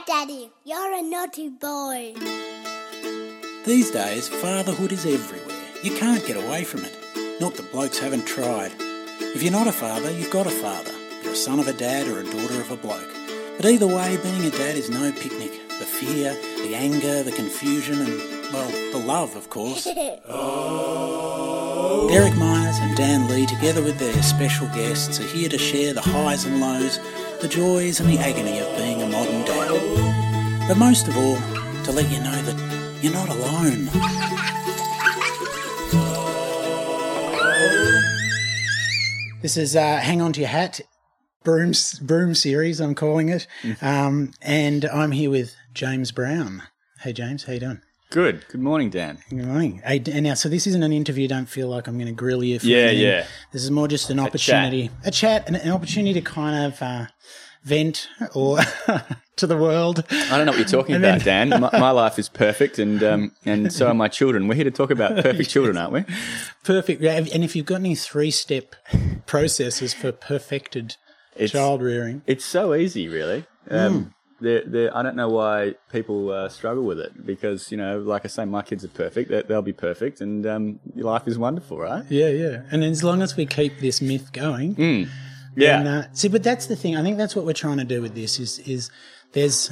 Daddy, you're a naughty boy. These days, fatherhood is everywhere. You can't get away from it. Not that blokes haven't tried. If you're not a father, you've got a father. You're a son of a dad or a daughter of a bloke. But either way, being a dad is no picnic. The fear, the anger, the confusion and, well, the love, of course. Derek Myers and Dan Lee, together with their special guests, are here to share the highs and lows, the joys and the agony of being a modern dad. But most of all, to let you know that you're not alone. This is Hang On To Your Hat, Broom series, I'm calling it. And I'm here with James Brown. Hey, James, how you doing? Good. Good morning, Dan. Good morning. Hey, and now, so this isn't an interview. Don't feel like I'm going to grill you. Yeah. This is more just an opportunity, a chat, an opportunity to kind of vent or to the world. I don't know what you're talking about, Dan. My life is perfect, and so are my children. We're here to talk about perfect children, aren't we? Perfect. And if you've got any 3-step processes for perfected child rearing, it's so easy, really. I don't know why people struggle with it because, like I say, my kids are perfect. They'll be perfect, and your life is wonderful, right? Yeah. And as long as we keep this myth going, yeah. See, but that's the thing. I think that's what we're trying to do with this. Is there's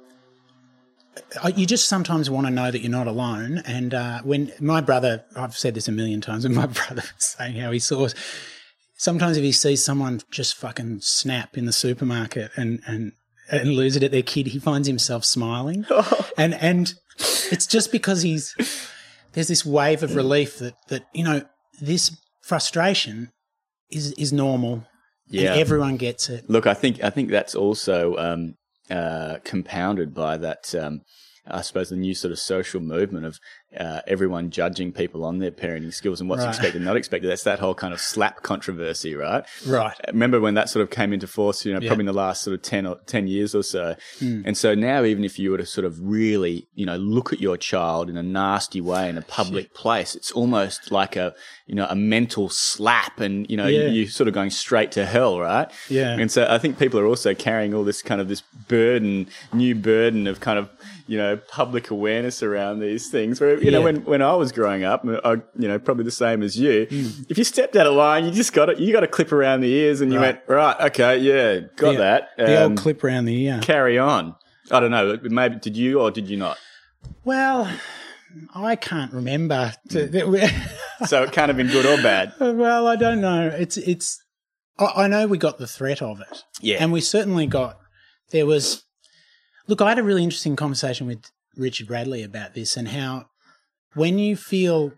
you just sometimes want to know that you're not alone. And when my brother, I've said this a million times, and my brother was saying how he saw. Sometimes if he sees someone just fucking snap in the supermarket and lose it at their kid, he finds himself smiling. And it's just because there's this wave of relief that this frustration is normal. Yeah. And everyone gets it. Look, I think that's also compounded by that, I suppose, the new sort of social movement of everyone judging people on their parenting skills and what's expected and not expected. That's that whole kind of slap controversy, right? Right. Remember when that sort of came into force, probably in the last sort of 10 years or so. And so now even if you were to sort of really, look at your child in a nasty way in a public place, it's almost like a mental slap and, you're sort of going straight to hell, right? Yeah. And so I think people are also carrying all this kind of this new burden of kind of, public awareness around these things. Where when I was growing up, probably the same as you. If you stepped out of line, you got a clip around the ears, and you went right, okay, yeah, got that. The old clip around the ear. Carry on. I don't know. Maybe did you or did you not? Well, I can't remember. So it can't have been good or bad. Well, I don't know. It's. I know we got the threat of it. Yeah, and we certainly got. There was. Look, I had a really interesting conversation with Richard Bradley about this and how when you feel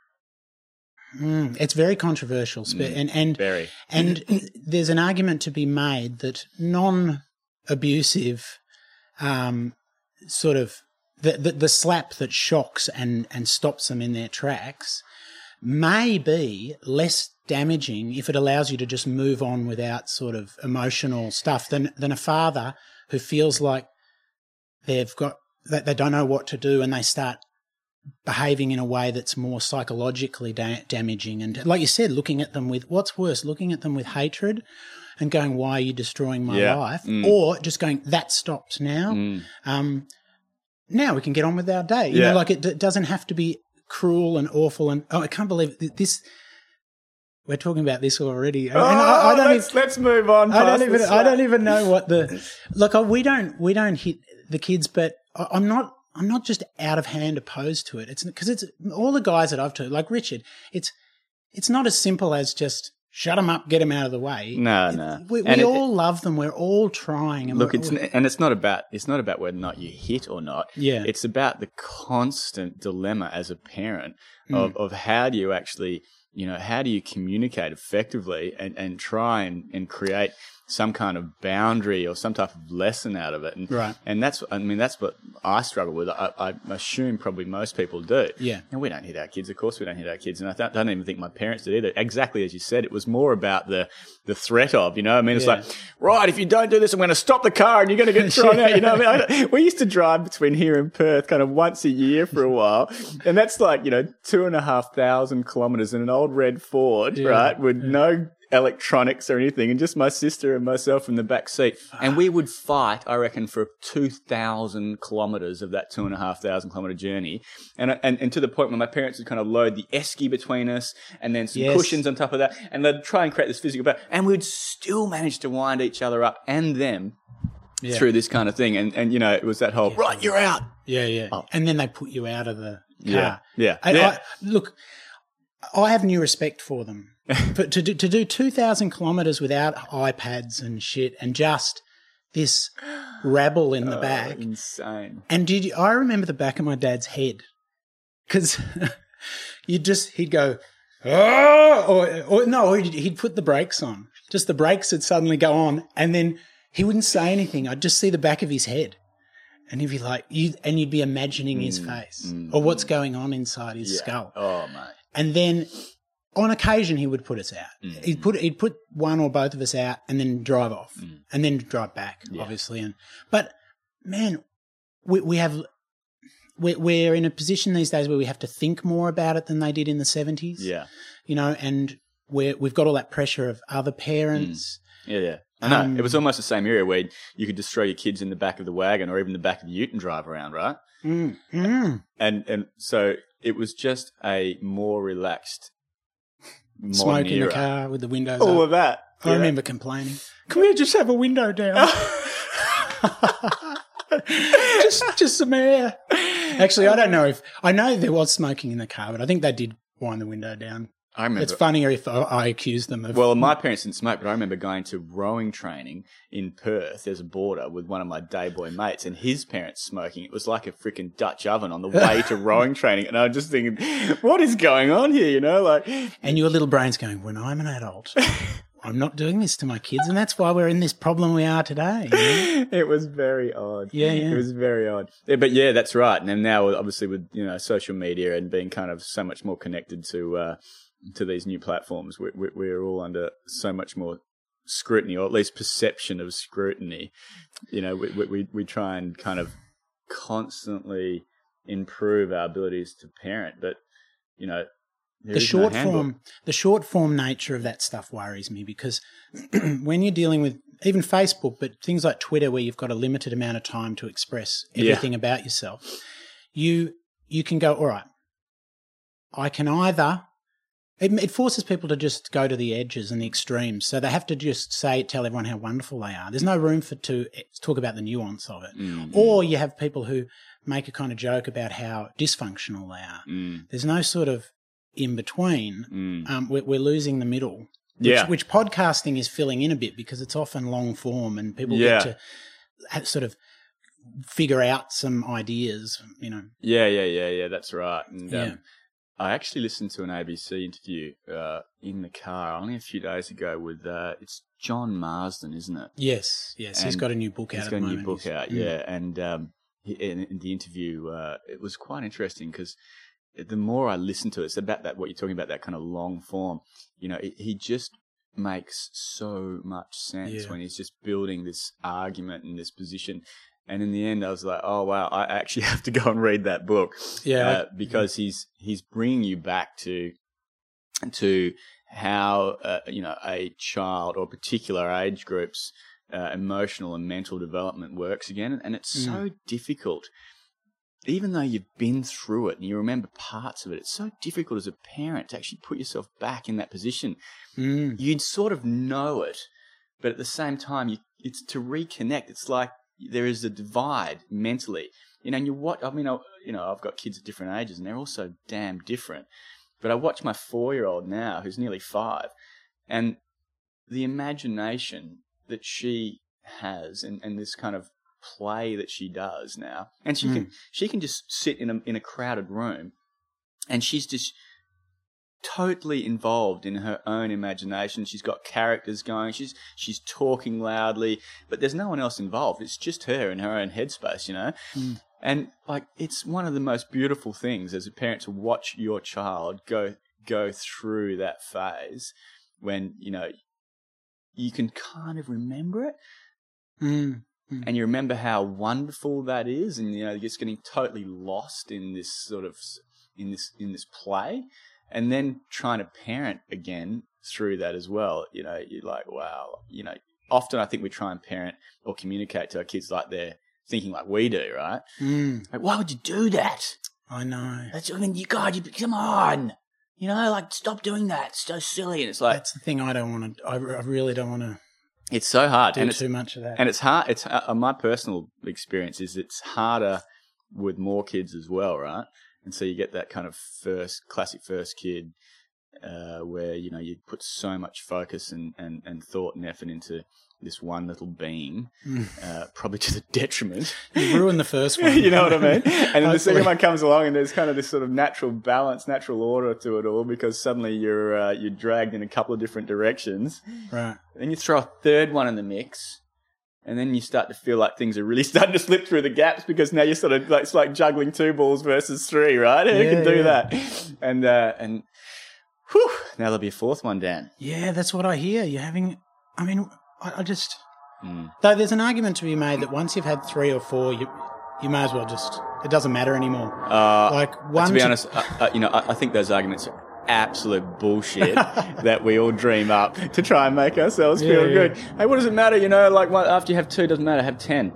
it's very controversial and very. And there's an argument to be made that non-abusive sort of the slap that shocks and stops them in their tracks may be less damaging if it allows you to just move on without sort of emotional stuff than a father who feels like they don't know what to do and they start behaving in a way that's more psychologically damaging. And like you said, looking at them with, what's worse, looking at them with hatred and going, why are you destroying my life? Or just going, that stops now. Now we can get on with our day. You know, like it doesn't have to be cruel and awful. And I can't believe this. We're talking about this already. Let's move on. I don't even know what look. We don't hit the kids, but I'm not just out of hand opposed to it. It's because it's all the guys that I've told, like Richard. It's not as simple as just shut them up, get them out of the way. No. We all love them. We're all trying. And look, it's not about whether or not you hit or not. Yeah, it's about the constant dilemma as a parent of how do you actually. How do you communicate effectively and try and create some kind of boundary or some type of lesson out of it? And that's what I struggle with. I assume probably most people do. Yeah. And we don't hit our kids. Of course we don't hit our kids. And I don't even think my parents did either. Exactly as you said, it was more about the threat of, it's like, right, if you don't do this, I'm going to stop the car and you're going to get thrown out. We used to drive between here and Perth kind of once a year for a while. And that's like, 2,500 kilometres in an old red Ford, right, with no electronics or anything, and just my sister and myself in the back seat. And we would fight, I reckon, for 2,000 kilometres of that 2,500 kilometre journey. And to the point where my parents would kind of load the esky between us and then some cushions on top of that. And they'd try and create this physical barrier. And we'd still manage to wind each other up and them through this kind of thing. And it was that whole, right, you're out. Yeah, yeah. Oh. And then they put you out of the car. Yeah. Look, I have new respect for them. But to do 2,000 kilometres without iPads and shit, and just this rabble in the back, insane. And I remember the back of my dad's head, because he'd go, oh, or no, he'd put the brakes on. Just the brakes would suddenly go on, and then he wouldn't say anything. I'd just see the back of his head. And he'd be like, you'd be imagining his face or what's going on inside his skull. Oh, mate. And then on occasion he would put us out. He'd put one or both of us out and then drive off and then drive back, obviously. But man, we're in a position these days where we have to think more about it than they did in the 70s. Yeah. And we've got all that pressure of other parents. Yeah. I know. It was almost the same era where you could just throw your kids in the back of the wagon or even the back of the ute and drive around, right? And so it was just a more relaxed modern smoke in era. the car with the windows all up. of that. I remember complaining. Can we just have a window down? just some air. Actually, I know there was smoking in the car, but I think they did wind the window down. I remember. It's funnier if I accuse them of... Well, my parents didn't smoke, but I remember going to rowing training in Perth. There's a border with one of my day boy mates, and his parents smoking. It was like a freaking Dutch oven on the way to rowing training. And I was just thinking, what is going on here, And your little brain's going, when I'm an adult, I'm not doing this to my kids, and that's why we're in this problem we are today. It was very odd. Yeah. It was very odd. Yeah, but yeah, that's right. And now, obviously, with social media and being kind of so much more connected to these new platforms, we're all under so much more scrutiny, or at least perception of scrutiny. We try and kind of constantly improve our abilities to parent, but the short form nature of that stuff worries me, because when you're dealing with even Facebook, but things like Twitter, where you've got a limited amount of time to express everything about yourself, you can go, all right, I can either... It forces people to just go to the edges and the extremes. So they have to just tell everyone how wonderful they are. There's no room to talk about the nuance of it. Or you have people who make a kind of joke about how dysfunctional they are. There's no sort of in between. We're losing the middle, which podcasting is filling in a bit, because it's often long form and people get to sort of figure out some ideas, Yeah, that's right. And, I actually listened to an ABC interview in the car only a few days ago with it's John Marsden, isn't it? Yes. He's got a new book out. He's got a new book out, And in the interview, it was quite interesting, because the more I listened to it, it's about that, what you're talking about, that kind of long form. He just makes so much sense when he's just building this argument and this position. And in the end, I was like, oh, wow, I actually have to go and read that book. Because he's bringing you back to how, a child or particular age groups' emotional and mental development works again. And it's so difficult. Even though you've been through it and you remember parts of it, it's so difficult as a parent to actually put yourself back in that position. You'd sort of know it, but at the same time, it's to reconnect. It's like, there is a divide mentally, and I've got kids at different ages and they're all so damn different, but I watch my 4-year-old now, who's nearly 5, and the imagination that she has and this kind of play that she does now, and she can just sit in a crowded room and she's just totally involved in her own imagination. She's got characters going. She's talking loudly, but there's no one else involved. It's just her in her own headspace, And it's one of the most beautiful things as a parent to watch your child go through that phase when you can kind of remember it, and you remember how wonderful that is, and you're just getting totally lost in this sort of in this play. and then trying to parent again through that as well. You know, you're like, wow. You know, often I think we try and parent or communicate to our kids like they're thinking like we do, right? Like, why would you do that? I know. Come on. You know, like, stop doing that. It's so silly. And it's like... That's the thing I don't want to... I really don't want to... It's so hard. Do too much of that. And it's hard. It's my personal experience is it's harder with more kids as well, right? And so you get that kind of classic first kid where, you know, you put so much focus and thought and effort into this one little being, probably to the detriment. You ruined the first one. You know what I mean? And then the second one comes along and there's kind of this sort of natural balance, natural order to it all, because suddenly you're dragged in a couple of different directions. Right. Then you throw a third one in the mix. And then you start to feel like things are really starting to slip through the gaps, because now you're sort of like, it's like juggling 2 balls versus 3, right? Who can do that? And whew, now there'll be a fourth one, Dan. Yeah, that's what I hear. You're having, I mean, I just, though there's an argument to be made that once you've had 3 or 4, you may as well just, it doesn't matter anymore. To be honest, I think those arguments are absolute bullshit that we all dream up to try and make ourselves feel good. Hey, what does it matter? You know, like after you have 2, doesn't matter. Have 10.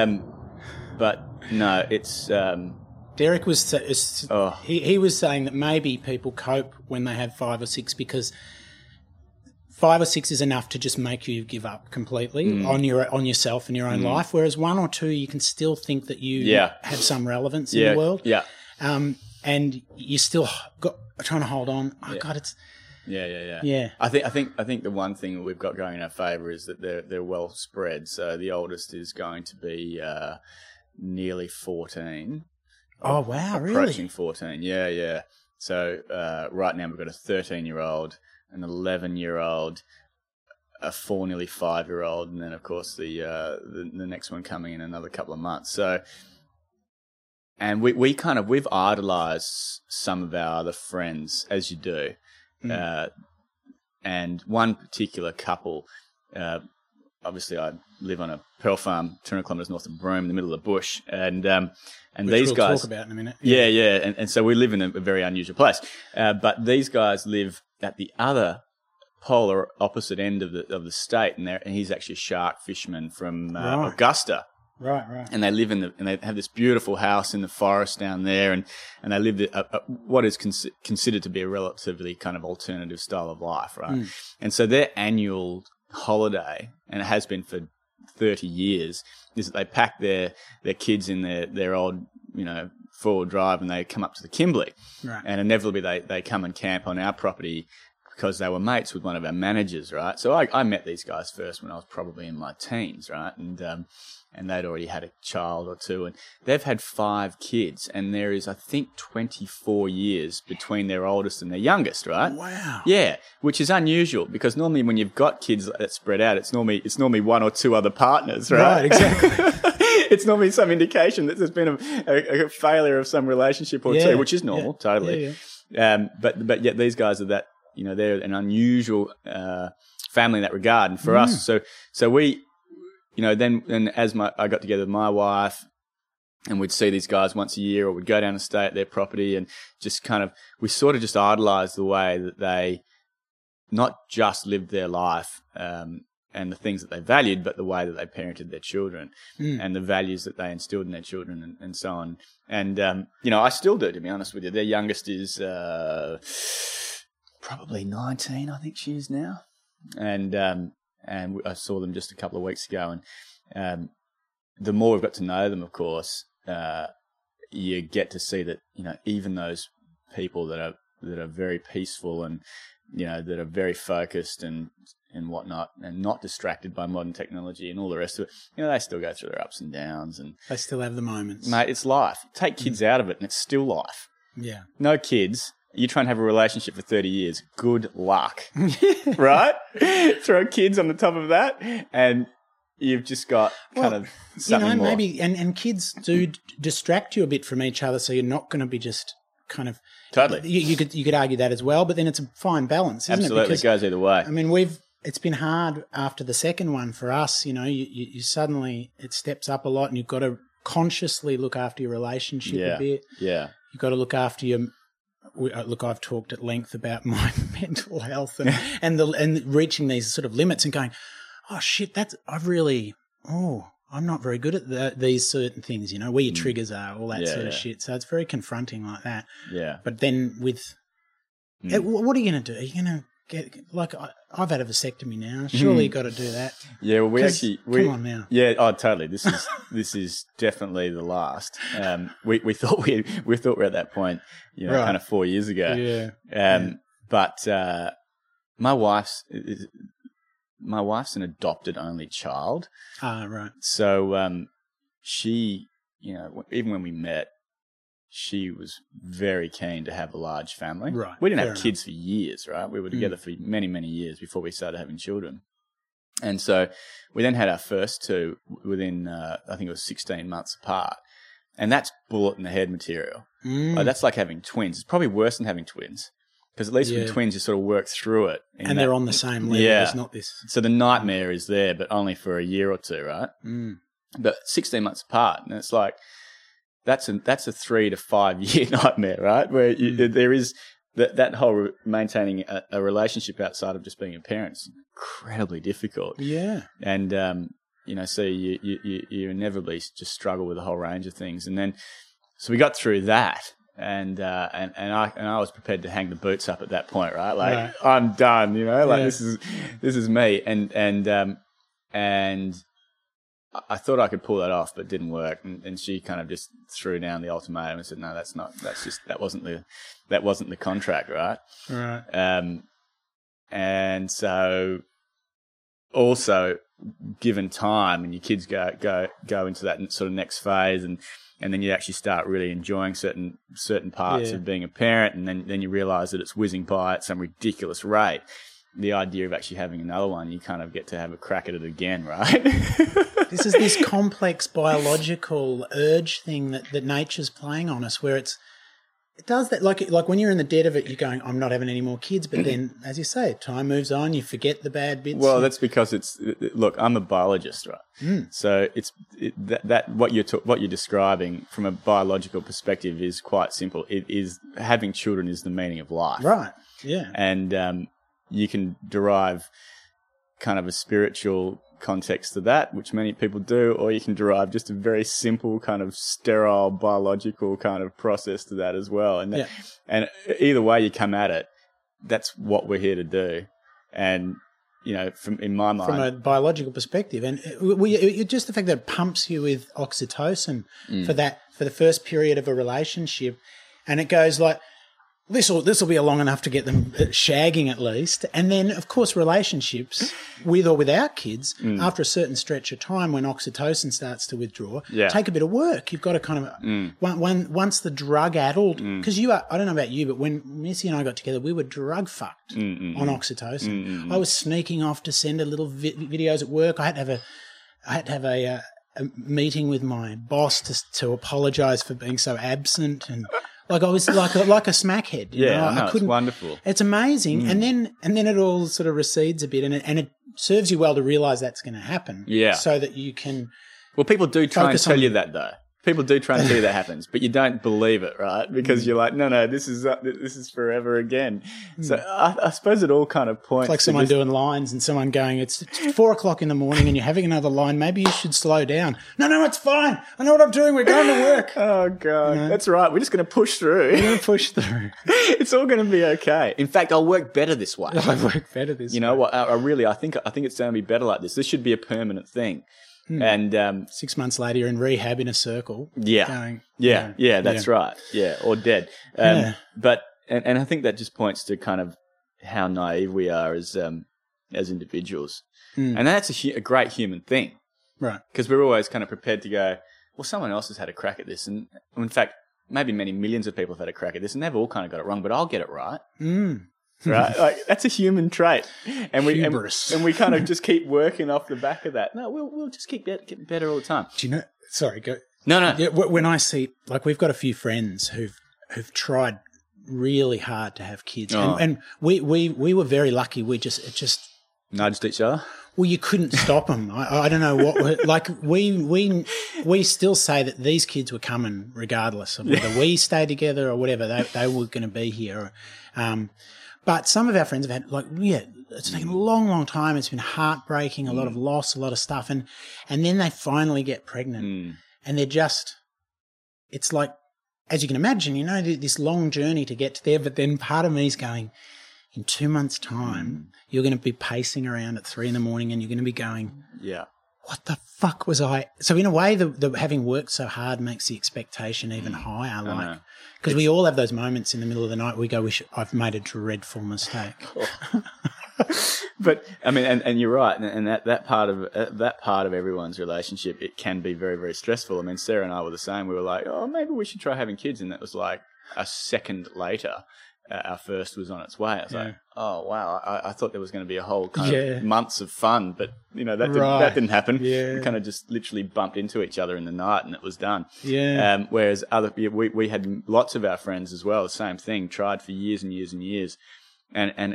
But no, it's. Derek was he was saying that maybe people cope when they have 5 or 6 because 5 or 6 is enough to just make you give up completely on yourself and your own life. Whereas 1 or 2, you can still think that you have some relevance in the world. Yeah. And you still trying to hold on. Oh God, it's yeah. I think the one thing that we've got going in our favour is that they're well spread. So the oldest is going to be nearly 14. Oh wow, really? Approaching 14. Yeah. So right now we've got a 13-year-old, an 11-year-old, a 4, nearly 5-year-old, and then of course the next one coming in another couple of months. So. And we've idolised some of our other friends, as you do. And one particular couple, obviously I live on a pearl farm 200 kilometres north of Broome in the middle of the bush. And which these we'll guys... talk about in a minute. Yeah. And so we live in a very unusual place. But these guys live at the other polar opposite end of the state. And he's actually a shark fisherman from Augusta. Right. And they live and they have this beautiful house in the forest down there, and they live what is considered to be a relatively kind of alternative style of life, right? And so their annual holiday, and it has been for 30 years, is that they pack their kids in their old, you know, 4-wheel drive, and they come up to the Kimberley. Right. And inevitably they come and camp on our property because they were mates with one of our managers, right? So I met these guys first when I was probably in my teens, right? And they'd already had a child or 2, and they've had 5 kids, and there is, I think, 24 years between their oldest and their youngest, right? Wow. Yeah, which is unusual, because normally when you've got kids that spread out, it's normally 1 or 2 other partners, right? Right, exactly. It's normally some indication that there's been a failure of some relationship or 2, which is normal, totally. Yeah. But yet these guys are that, you know, they're an unusual family in that regard, and for us, so we... You know, then as I got together with my wife, and we'd see these guys once a year, or we'd go down and stay at their property, and just kind of, we sort of just idolised the way that they not just lived their life and the things that they valued, but the way that they parented their children and the values that they instilled in their children and so on. And, you know, I still do, to be honest with you. Their youngest is probably 19, I think she is now. And I saw them just a couple of weeks ago, and the more we've got to know them, of course, you get to see that, you know, even those people that are very peaceful and, you know, that are very focused and whatnot, and not distracted by modern technology and all the rest of it, you know, they still go through their ups and downs, and they still have the moments. Mate, it's life. Take kids out of it, and it's still life. Yeah. No kids. You try and have a relationship for 30 years. Good luck. Right? Throw kids on the top of that, and you've just got kind of something, you know, more. Maybe, and kids do distract you a bit from each other, so you're not going to be just kind of... Totally. You could argue that as well, but then it's a fine balance, isn't Absolutely. it? Because, it goes either way. I mean, it's been hard after the second one for us, you know, you suddenly, it steps up a lot, and you've got to consciously look after your relationship a bit. Yeah. You've got to look after your look, I've talked at length about my mental health and reaching these sort of limits and going, oh shit, I'm not very good at these certain things, where your triggers are, all that sort of shit. So it's very confronting like that. Yeah. But then what are you going to do? Are you going to get, I've had a vasectomy now. Surely you've got to do that. Yeah, well, come on now. Yeah, oh, totally. This is definitely the last. We thought we were at that point, right, kind of 4 years ago. Yeah. But my wife's an adopted only child. Ah, right. So she, even when we met, she was very keen to have a large family. Right. We didn't have kids for years, right? We were together for many, many years before we started having children. And so we then had our first two within, I think it was 16 months apart. And that's bullet in the head material. That's like having twins. It's probably worse than having twins. Because at least with twins, you sort of work through it. And they're on the same level. Yeah. It's not this. So the nightmare is there, but only for a year or two, right? But 16 months apart, and it's like, that's a 3 to 5 year nightmare, right? Where there is that whole maintaining a relationship outside of just being a parent is incredibly difficult. Yeah. And, so you inevitably just struggle with a whole range of things. And then, so we got through that. And I was prepared to hang the boots up at that point, right? Like, right. I'm done, this is me. And I thought I could pull that off, but it didn't work. And she kind of just threw down the ultimatum and said, no, that wasn't the contract, right? Right. And so also given time and your kids go into that sort of next phase and then you actually start really enjoying certain parts of being a parent, and then you realise that it's whizzing by at some ridiculous rate. The idea of actually having another one, you kind of get to have a crack at it again, right? This is this complex biological urge thing that nature's playing on us, where it does that. Like when you're in the dead of it, you're going, I'm not having any more kids. But then, as you say, time moves on. You forget the bad bits. Well, that's because look, I'm a biologist, right? So what you're describing from a biological perspective is quite simple. It is having children is the meaning of life, right? Yeah, and you can derive kind of a spiritual context to that, which many people do, or you can derive just a very simple kind of sterile biological kind of process to that as well. And and either way you come at it, that's what we're here to do. And in my mind, from a biological perspective, and just the fact that it pumps you with oxytocin for the first period of a relationship, and it goes like, this will be long enough to get them shagging at least. And then, of course, relationships with or without kids, after a certain stretch of time when oxytocin starts to withdraw, take a bit of work. You've got to kind of, once the drug-addled, because I don't know about you, but when Missy and I got together, we were drug-fucked on oxytocin. I was sneaking off to send a little videos at work. I had to have a meeting with my boss to apologise for being so absent and... Like I was like a smackhead. I couldn't. It's wonderful. It's amazing, and then it all sort of recedes a bit, and it serves you well to realise that's going to happen. Yeah. So that you can. Well, people do try and tell you that though. People do try and tell you that happens, but you don't believe it, right? Because you're like, no, this is forever again. So I suppose it all kind of points. It's like someone doing lines and someone going, it's 4:00 in the morning and you're having another line. Maybe you should slow down. No, it's fine. I know what I'm doing. We're going to work. Oh God, that's right. We're just going to push through. We're going to push through. It's all going to be okay. In fact, I'll work better this way. I work better this way. You know what? I think it's going to be better like this. This should be a permanent thing. And 6 months later, you're in rehab in a circle. Yeah, going, that's right. Yeah, or dead. But and I think that just points to kind of how naive we are as individuals, and that's a great human thing, right? Because we're always kind of prepared to go, well, someone else has had a crack at this, and in fact, maybe many millions of people have had a crack at this, and they've all kind of got it wrong, but I'll get it right. Right, like that's a human trait, and we kind of just keep working off the back of that. No, we'll just keep getting better all the time. Do you know? Sorry, go. No. Yeah, when I see, like, we've got a few friends who've tried really hard to have kids, and we were very lucky. We just nudged each other. Well, you couldn't stop them. I don't know what. Like we still say that these kids were coming regardless of whether we stayed together or whatever. They were going to be here. But some of our friends have had it's taken a long, long time. It's been heartbreaking, a lot of loss, a lot of stuff, and then they finally get pregnant, and they're just. It's like, as you can imagine, this long journey to get to there. But then part of me is going, in 2 months' time, you're going to be pacing around at 3 a.m. and you're going to be going, what the fuck was I? So in a way, the having worked so hard makes the expectation even higher. Like, because we all have those moments in the middle of the night where we go, I've made a dreadful mistake. But I mean, and you're right, and that part of everyone's relationship, it can be very, very stressful. I mean, Sarah and I were the same. We were like, oh, maybe we should try having kids, and that was like a second later. Our first was on its way. I was like, oh, wow, I thought there was going to be a whole kind of months of fun, but, that didn't happen. Yeah. We kind of just literally bumped into each other in the night and it was done. Yeah. Whereas we had lots of our friends as well, the same thing, tried for years and years and years. And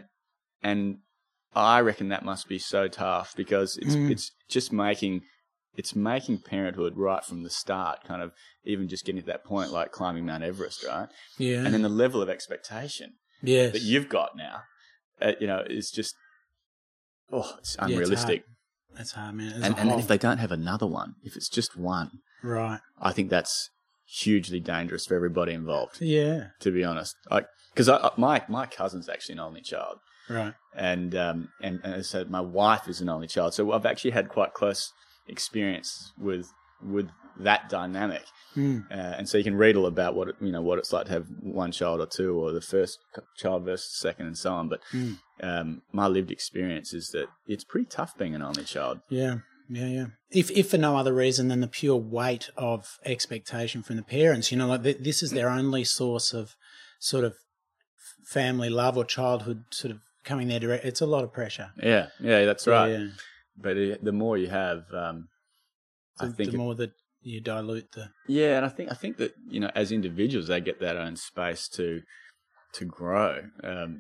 I reckon that must be so tough because it's just making parenthood right from the start, kind of even just getting to that point, like climbing Mount Everest, right? Yeah. And then the level of expectation that you've got now, is just, it's unrealistic. That's hard, man. And if they don't have another one, if it's just one, right? I think that's hugely dangerous for everybody involved. Yeah. To be honest, because my cousin's actually an only child, right? And as I said, my wife is an only child, so I've actually had quite close experience with that dynamic, and so you can read all about what it's like to have one child or two, or the first child versus the second, and so on. But my lived experience is that it's pretty tough being an only child. Yeah. If for no other reason than the pure weight of expectation from the parents, this is their only source of sort of family love or childhood sort of coming there direct. It's a lot of pressure. Yeah, that's right. Yeah. But the more you have, I think the more that you dilute the. Yeah, and I think that as individuals, they get that own space to grow. And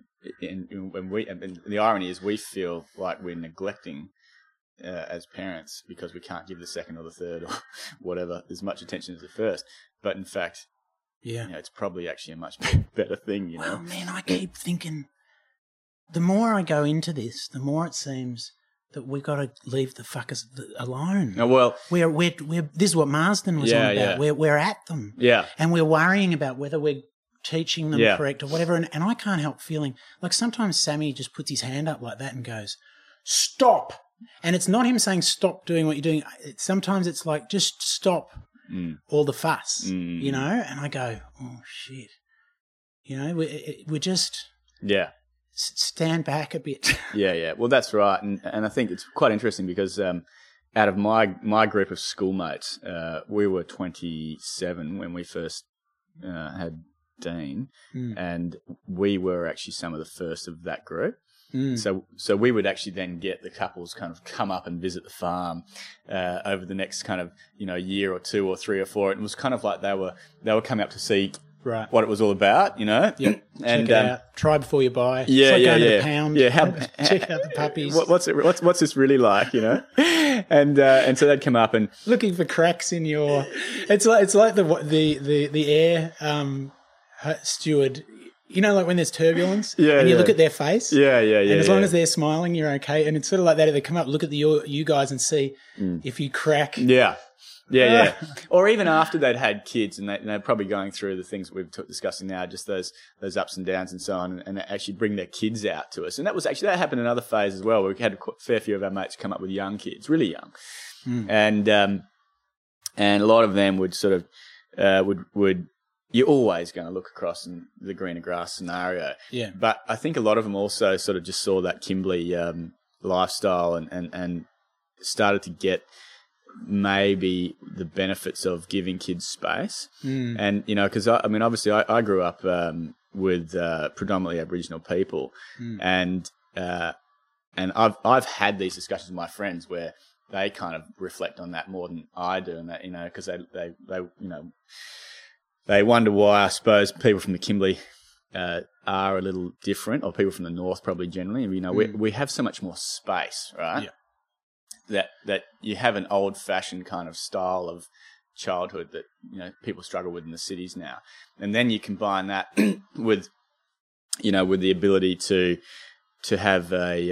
the irony is, we feel like we're neglecting as parents because we can't give the second or the third or whatever as much attention as the first. But in fact, it's probably actually a much better thing. Well, man, I keep thinking, the more I go into this, the more it seems that we got to leave the fuckers alone. Oh, well, we're this is what Marsden was on about. Yeah. We're at them, and we're worrying about whether we're teaching them correct or whatever. And I can't help feeling like sometimes Sammy just puts his hand up like that and goes, "Stop!" And it's not him saying stop doing what you're doing. Sometimes it's like just stop all the fuss, And I go, "Oh shit," we're just stand back a bit. Yeah. Well, that's right. And I think it's quite interesting because out of my group of schoolmates, we were 27 when we first had Dean, and we were actually some of the first of that group. So we would actually then get the couples kind of come up and visit the farm over the next kind of year or two or three or four. It was kind of like they were coming up to see what it was all about, Yep. And check it out. Try before you buy. Yeah, it's like going to the pound. Yeah, check out the puppies. What's this really like, And so they'd come up and looking for cracks in your. It's like the air steward. Like when there's turbulence, and you look at their face, and as long as they're smiling, you're okay. And it's sort of like that. If they come up, look at you guys, and see if you crack. Yeah. Or even after they'd had kids, and they're probably going through the things that we're discussing now, just those ups and downs and so on, and actually bring their kids out to us. And that happened in another phase as well, where we had a fair few of our mates come up with young kids, really young, and a lot of them would sort of would. You're always going to look across in the greener grass scenario. Yeah. But I think a lot of them also sort of just saw that Kimberley lifestyle and started to get maybe the benefits of giving kids space. And, because obviously I grew up with predominantly Aboriginal people, and I've had these discussions with my friends where they kind of reflect on that more than I do, and that, because they wonder why, I suppose, people from the Kimberley are a little different, or people from the north probably generally. We have so much more space, right? that you have an old-fashioned kind of style of childhood that, you know, people struggle with in the cities now, and then you combine that with, you know, with the ability to have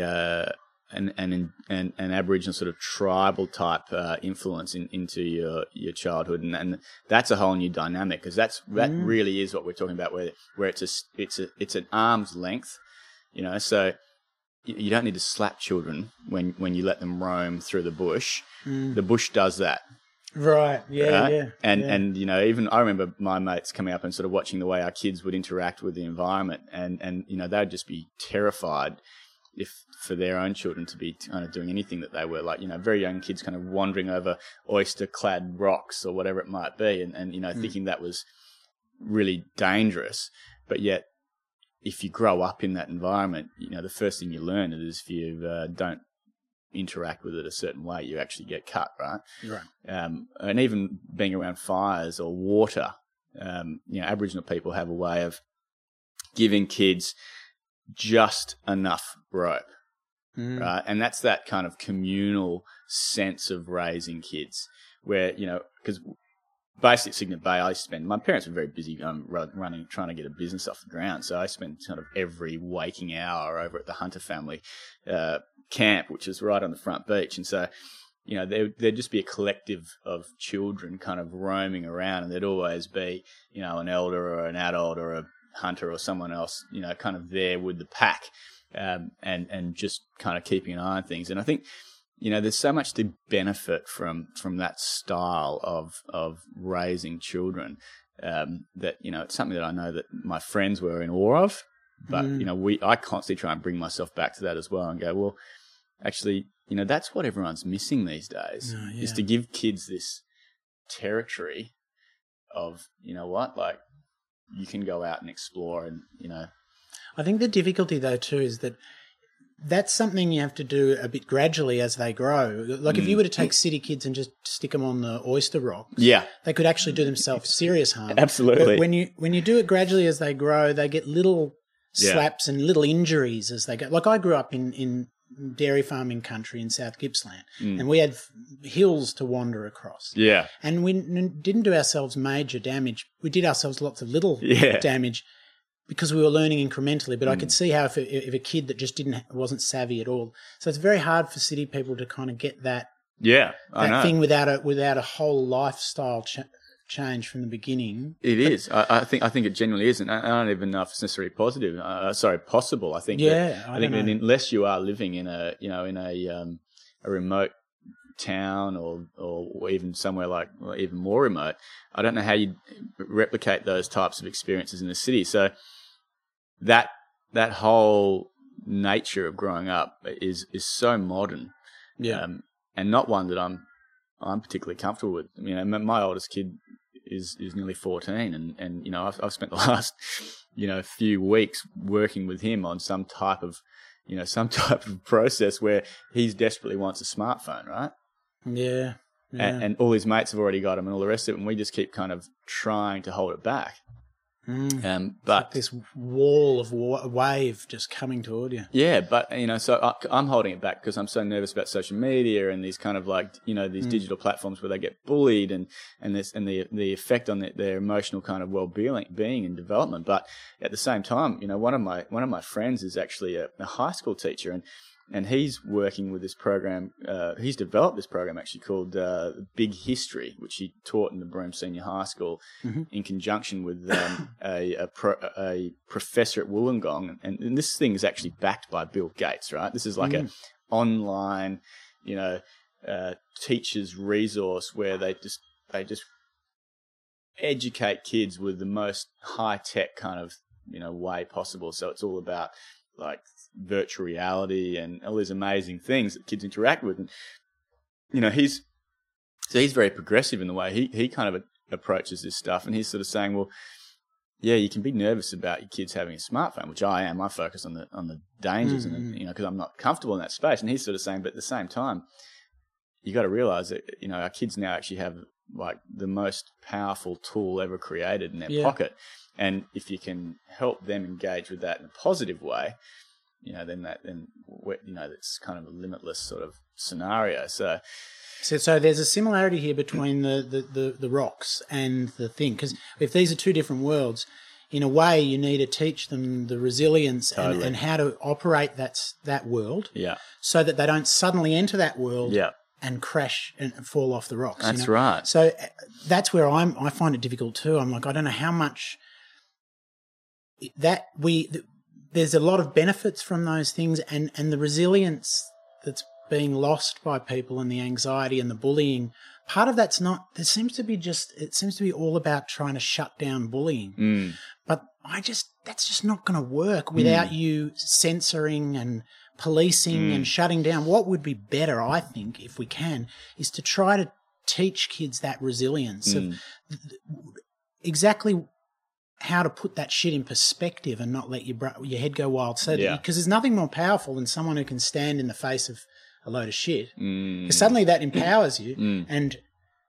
an Aboriginal sort of tribal type influence into your childhood, and that's a whole new dynamic, because that really is what we're talking about, where it's an arm's length, you know. So you don't need to slap children when you let them roam through the bush. The bush does that. Right. Yeah. Right? Yeah. And you know, even I remember my mates coming up and sort of watching the way our kids would interact with the environment, and you know, they'd just be terrified if for their own children to be kind of doing anything that they were, like, you know, very young kids kind of wandering over oyster-clad rocks or whatever it might be, and you know, thinking that was really dangerous. But yet, if you grow up in that environment, you know, the first thing you learn is if you don't interact with it a certain way, you actually get cut, right? Right. And even being around fires or water, you know, Aboriginal people have a way of giving kids just enough rope, right? And that's that kind of communal sense of raising kids, where, you know, because basically at Cygnet Bay, my parents were very busy running, trying to get a business off the ground, so I spent kind of every waking hour over at the Hunter family camp, which is right on the front beach. And so, you know, there'd just be a collective of children kind of roaming around, and there'd always be, you know, an elder or an adult or a hunter or someone else, you know, kind of there with the pack, and just kind of keeping an eye on things. And I think, you know, there's so much to benefit from that style of raising children, that, you know, it's something that I know that my friends were in awe of. But, you know, I constantly try and bring myself back to that as well, and go, well, actually, you know, that's what everyone's missing these days, is to give kids this territory of, you know what, like, you can go out and explore, and, you know. I think the difficulty, though, too, is that that's something you have to do a bit gradually as they grow. Like if you were to take city kids and just stick them on the oyster rocks, they could actually do themselves serious harm. Absolutely. But when you do it gradually as they grow, they get little slaps and little injuries as they go. Like I grew up in dairy farming country in South Gippsland, and we had hills to wander across. Yeah. And we didn't do ourselves major damage. We did ourselves lots of little damage, because we were learning incrementally. But I could see how if a kid that just wasn't savvy at all. So it's very hard for city people to kind of get that thing without a whole lifestyle change from the beginning. It is. I think it genuinely is, and I don't even know if it's necessarily possible. I think that unless you are living in a remote town or even somewhere like, or even more remote, I don't know how you replicate those types of experiences in the city. So that whole nature of growing up is so modern, and not one that I'm particularly comfortable with. I mean, my oldest kid is nearly 14, and you know, I've spent the last, you know, few weeks working with him on some type of process where he's desperately wants a smartphone, right? Yeah. And all his mates have already got him and all the rest of it, and we just keep kind of trying to hold it back. But like this wall of wave just coming toward you. Yeah, but, you know, so I'm holding it back because I'm so nervous about social media and these kind of, like, you know, these digital platforms where they get bullied and the effect on their emotional kind of well-being and development. But at the same time, you know, one of my friends is actually a high school teacher, and he's working with this program. He's developed this program actually called Big History, which he taught in the Broome Senior High School in conjunction with a professor at Wollongong. And this thing is actually backed by Bill Gates, right? This is like a online, you know, teachers resource where they just educate kids with the most high tech kind of, you know, way possible. So it's all about, like, virtual reality and all these amazing things that kids interact with. And, you know, he's very progressive in the way he kind of approaches this stuff. And he's sort of saying, well, yeah, you can be nervous about your kids having a smartphone, which I am. I focus on the dangers and, you know, because I'm not comfortable in that space. And he's sort of saying, but at the same time, you got to realize that, you know, our kids now actually have, like, the most powerful tool ever created in their pocket. And if you can help them engage with that in a positive way, it's kind of a limitless sort of scenario. So there's a similarity here between the rocks and the thing, because if these are two different worlds, in a way you need to teach them the resilience and how to operate that world, so that they don't suddenly enter that world and crash and fall off the rocks. That's right. So that's where I find it difficult too. I'm like, I don't know how much there's a lot of benefits from those things, and the resilience that's being lost by people, and the anxiety and the bullying. Part of that's not. It seems to be all about trying to shut down bullying. But that's just not going to work without you censoring and policing and shutting down. What would be better, I think, if we can, is to try to teach kids that resilience of exactly how to put that shit in perspective and not let your head go wild. So because there's nothing more powerful than someone who can stand in the face of a load of shit. Because suddenly that empowers you and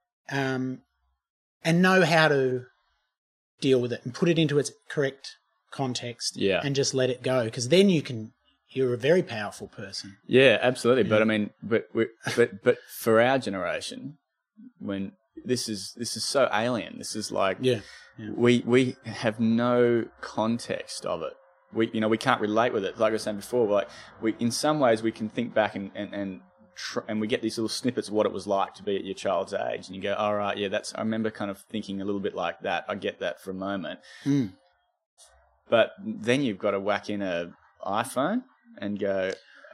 know how to deal with it and put it into its correct context and just let it go. Because then you're a very powerful person. Yeah, absolutely. But I mean, but for our generation, when this is so alien, this is like we have no context of it. We can't relate with it. Like I was saying before, like in some ways we can think back and we get these little snippets of what it was like to be at your child's age, and you go, all right, I remember kind of thinking a little bit like that. I get that for a moment. But then you've got to whack in a iPhone and go,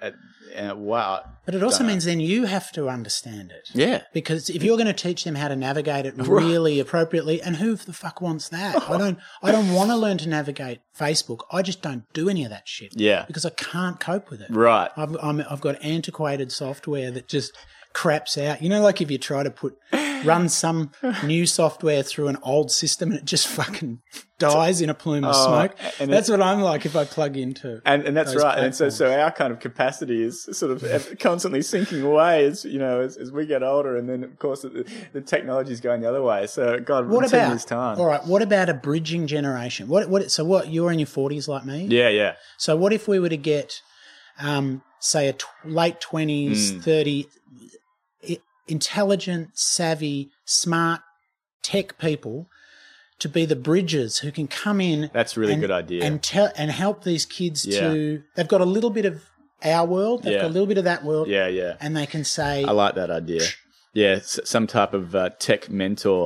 wow. But it also means then you have to understand it. Yeah. Because if you're going to teach them how to navigate it really appropriately, and who the fuck wants that? I don't want to learn to navigate Facebook. I just don't do any of that shit. Yeah. Because I can't cope with it. Right. I've got antiquated software that just craps out. You know, like if you try to run some new software through an old system and it just fucking dies in a plume of smoke. That's what I'm like if I plug into. And that's right. Platforms. And so our kind of capacity is sort of constantly sinking away as we get older, and then of course the technology is going the other way. So God, what about this time? All right, what about a bridging generation? So you're in your 40s like me? Yeah. So what if we were to get say late 20s, 30 intelligent, savvy, smart tech people to be the bridges who can come in. That's a really good idea. And help these kids to. They've got a little bit of our world. They've got a little bit of that world. Yeah. And they can say. I like that idea. Yeah, some type of tech mentor.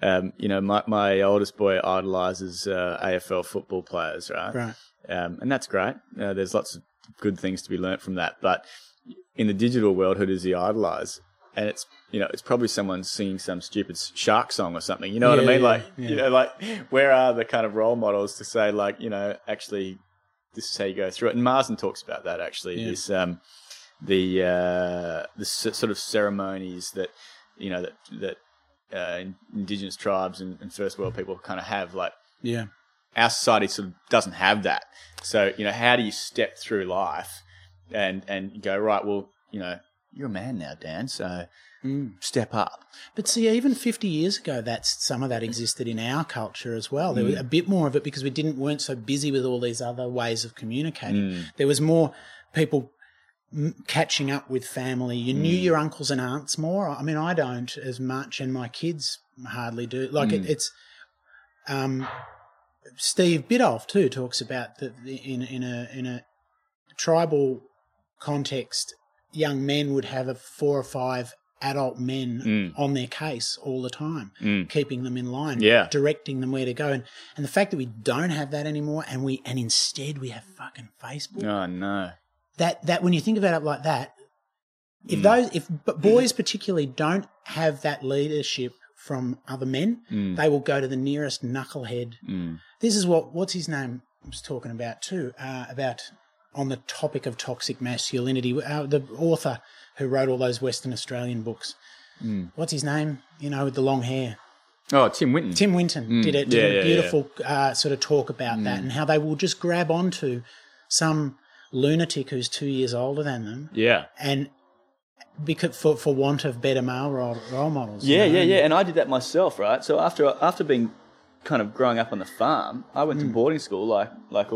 My oldest boy idolizes AFL football players, right? Right. And that's great. There's lots of good things to be learnt from that. But in the digital world, who does he idolize? And it's probably someone singing some stupid shark song or something. You know what I mean? Like, where are the kind of role models to say, like, actually, this is how you go through it. And Marsden talks about that actually. Yeah. This the sort of ceremonies that Indigenous tribes and First World people kind of have. Like, our society sort of doesn't have that. So how do you step through life and go, right? Well, you're a man now, Dan, so step up. But see, even 50 years ago, some of that existed in our culture as well. There was a bit more of it because we weren't so busy with all these other ways of communicating. There was more people catching up with family. You knew your uncles and aunts more. I mean, I don't as much, and my kids hardly do. Like it's Steve Biddulph too talks about that in a tribal context. Young men would have 4 or 5 adult men on their case all the time, keeping them in line, directing them where to go. And the fact that we don't have that anymore, and instead we have fucking Facebook. Oh no! That when you think about it like that, if boys particularly don't have that leadership from other men, they will go to the nearest knucklehead. This is what's his name was talking about too, about. On the topic of toxic masculinity, the author who wrote all those Western Australian books. What's his name? With the long hair. Oh, Tim Winton. Tim Winton did a beautiful sort of talk about that, and how they will just grab onto some lunatic who's 2 years older than them. Yeah. And because for want of better male role models. Yeah. And I did that myself, right? So after being kind of growing up on the farm, I went to boarding school like all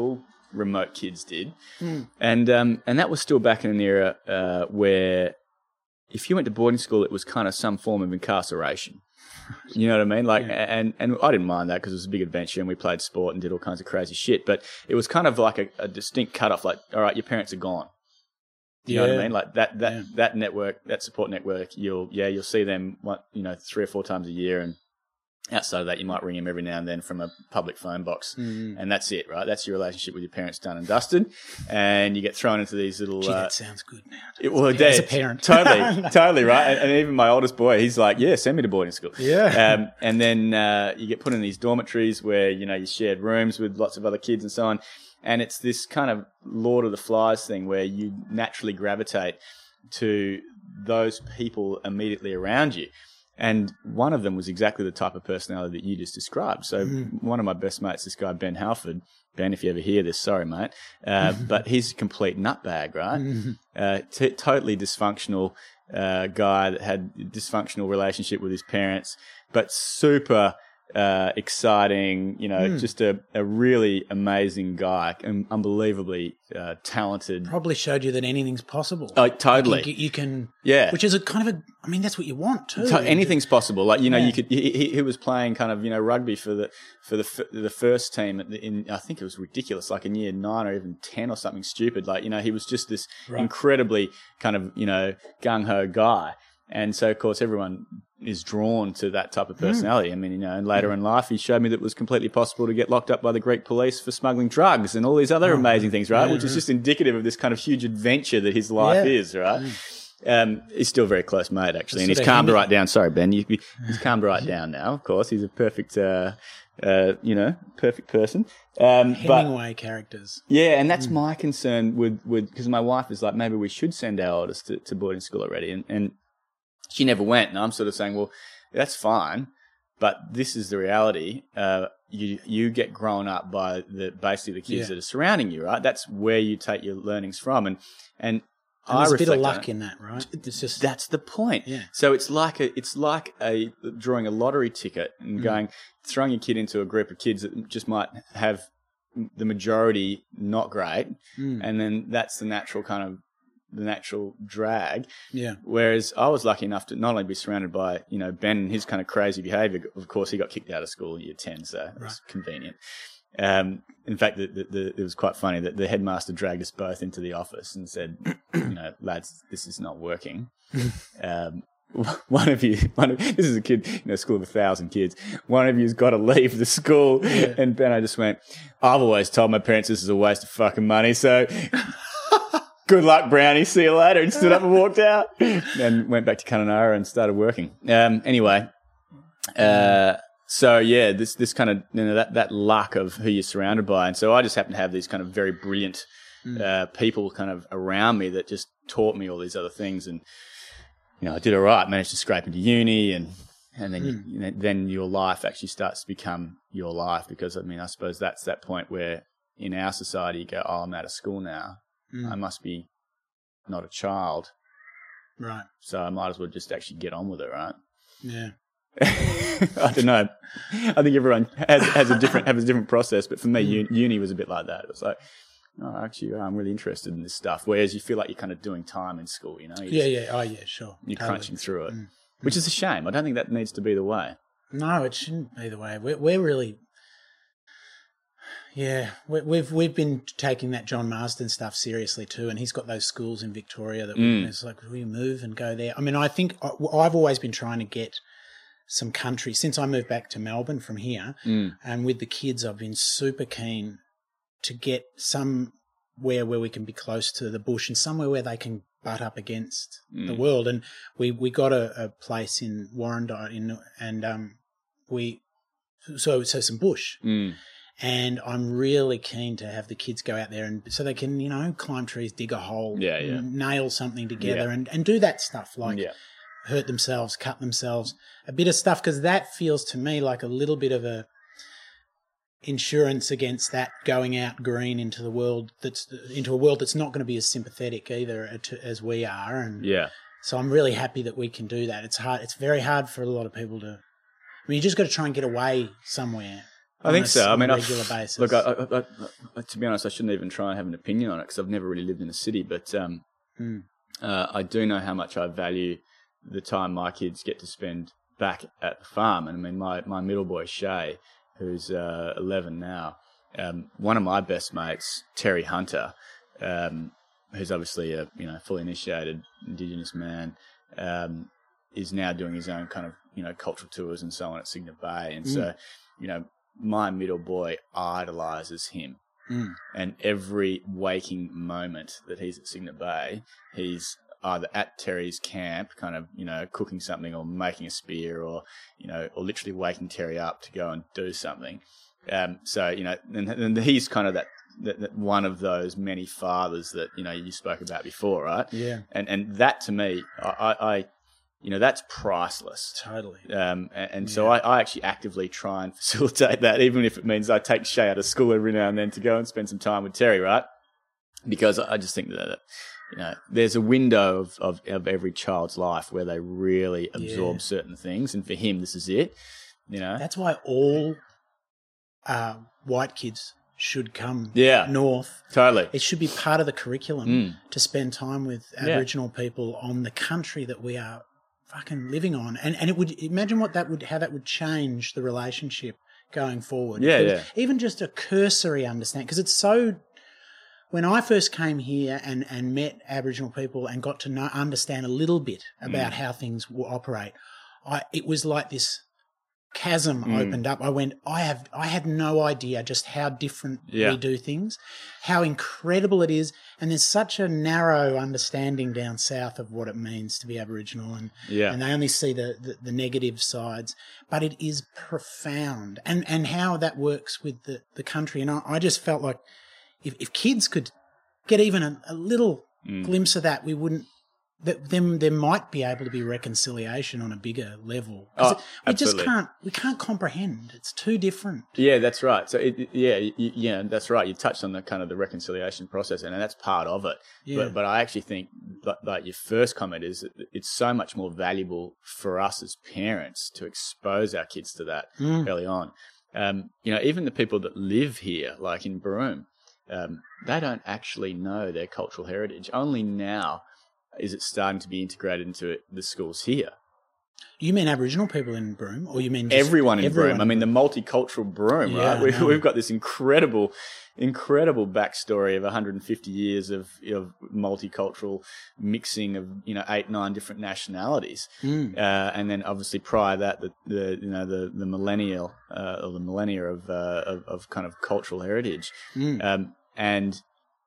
remote kids did. And that was still back in an era where if you went to boarding school, it was kind of some form of incarceration. You know what I mean? Like, and I didn't mind that because it was a big adventure and we played sport and did all kinds of crazy shit. But it was kind of like a distinct cutoff. Like, all right, your parents are gone. You know what I mean? Like that network, that support network. You'll see them 3 or 4 times a year, and outside of that, you might ring them every now and then from a public phone box, and that's it, right? That's your relationship with your parents done and dusted, and you get thrown into these little. Gee, that sounds good now. As a parent, totally, right? And even my oldest boy, he's like, "Yeah, send me to boarding school." Yeah. And then you get put in these dormitories where you shared rooms with lots of other kids and so on, and it's this kind of Lord of the Flies thing where you naturally gravitate to those people immediately around you. And one of them was exactly the type of personality that you just described. So one of my best mates, this guy, Ben Halford. Ben, if you ever hear this, sorry, mate. But he's a complete nutbag, right? Totally dysfunctional guy that had a dysfunctional relationship with his parents, but super exciting, just a really amazing guy, unbelievably talented. Probably showed you that anything's possible. Oh, totally. You can, which is a kind of that's what you want too. Anything's possible. Like, you could, he was playing kind of, rugby for the first team in, I think it was ridiculous, like in year 9 or even 10 or something stupid. Like, he was just this incredibly kind of, gung-ho guy. And so, of course, everyone is drawn to that type of personality. I mean, and later in life, he showed me that it was completely possible to get locked up by the Greek police for smuggling drugs and all these other amazing things, right? Which is just indicative of this kind of huge adventure that his life is, right? He's still a very close mate, actually, and he's calmed right down. Sorry, Ben, he's calmed right down now. Of course, he's a perfect, perfect person. Hemingway characters. Yeah, and that's my concern with because my wife is like, maybe we should send our oldest to boarding school already, and she never went, and I'm sort of saying, well, that's fine, but this is the reality. You get grown up by basically the kids that are surrounding you, right? That's where you take your learnings from, and there's a bit of luck in that, right? It's just that's the point. Yeah. So it's like drawing a lottery ticket and throwing your kid into a group of kids that just might have the majority not great, and then that's the natural drag. Yeah. Whereas I was lucky enough to not only be surrounded by, Ben and his kind of crazy behaviour. Of course, he got kicked out of school in year 10, so it was convenient. In fact, it was quite funny that the headmaster dragged us both into the office and said, lads, this is not working. One of you, this is a kid, school of 1,000 kids. One of you's got to leave the school. Yeah. And Benno just went, I've always told my parents this is a waste of fucking money, so good luck, Brownie. See you later. And stood up and walked out and went back to Kununurra and started working. Anyway, so yeah, this kind of, that luck of who you're surrounded by. And so I just happen to have these kind of very brilliant people kind of around me that just taught me all these other things. And, I did all right, managed to scrape into uni and then then your life actually starts to become your life, because, I suppose that's that point where in our society you go, oh, I'm out of school now. I must be not a child. Right. So I might as well just actually get on with it, right? Yeah. I don't know. I think everyone has a different process, but for me, uni was a bit like that. It was like, oh, actually, I'm really interested in this stuff. Whereas you feel like you're kind of doing time in school, Oh, yeah, sure. You're crunching through it, which is a shame. I don't think that needs to be the way. No, it shouldn't be the way. We're really... Yeah, we've been taking that John Marsden stuff seriously too, and he's got those schools in Victoria that it's like, will you move and go there? I think I've always been trying to get some country since I moved back to Melbourne from here, and with the kids, I've been super keen to get somewhere where we can be close to the bush and somewhere where they can butt up against the world. And we got a place in Warrandyte so some bush. And I'm really keen to have the kids go out there and so they can, climb trees, dig a hole, nail something together and do that stuff, like hurt themselves, cut themselves, a bit of stuff, because that feels to me like a little bit of a insurance against that going out green into a world that's not going to be as sympathetic either as we are. And so I'm really happy that we can do that. It's hard. It's very hard for a lot of people to. You just got to try and get away somewhere. I think so. I mean, on a regular basis. Look, I, to be honest, I shouldn't even try and have an opinion on it because I've never really lived in a city. But I do know how much I value the time my kids get to spend back at the farm. And I mean, my middle boy, Shay, who's 11 now, one of my best mates, Terry Hunter, who's obviously a fully initiated Indigenous man, is now doing his own kind of cultural tours and so on at Cygnet Bay. And so, my middle boy idolizes him. And every waking moment that he's at Cygnet Bay, he's either at Terry's camp, kind of, cooking something or making a spear or literally waking Terry up to go and do something. So, and he's kind of that one of those many fathers that, you spoke about before, right? Yeah. And that to me, I that's priceless. Totally. So I actually actively try and facilitate that, even if it means I take Shay out of school every now and then to go and spend some time with Terry, right? Because I just think that, there's a window of every child's life where they really absorb certain things. And for him, this is it, That's why all white kids should come north. Totally. It should be part of the curriculum to spend time with Aboriginal people on the country that we are fucking living on. And it would, imagine how that would change the relationship going forward. Yeah. Even just a cursory understanding, because it's so... When I first came here and met Aboriginal people and got to understand a little bit about how things will operate, it was like this chasm opened up. I had no idea just how different we do things, how incredible it is, and there's such a narrow understanding down south of what it means to be Aboriginal, and they only see the negative sides, but it is profound, and how that works with the country. And I just felt like if kids could get even a little glimpse of that, we wouldn't. There might be able to be reconciliation on a bigger level. We can't comprehend. It's too different. Yeah, that's right. So that's right. You touched on the kind of the reconciliation process, and that's part of it. Yeah. But I actually think like your first comment is that it's so much more valuable for us as parents to expose our kids to that early on. Even the people that live here, like in Broome, they don't actually know their cultural heritage. Only now is it starting to be integrated into the schools here. You mean Aboriginal people in Broome, or you mean just everyone in Broome? I mean the multicultural Broome, right? We've got this incredible backstory of 150 years of multicultural mixing of 8-9 different nationalities, and then obviously prior to that the millennial or the millennia of kind of cultural heritage, and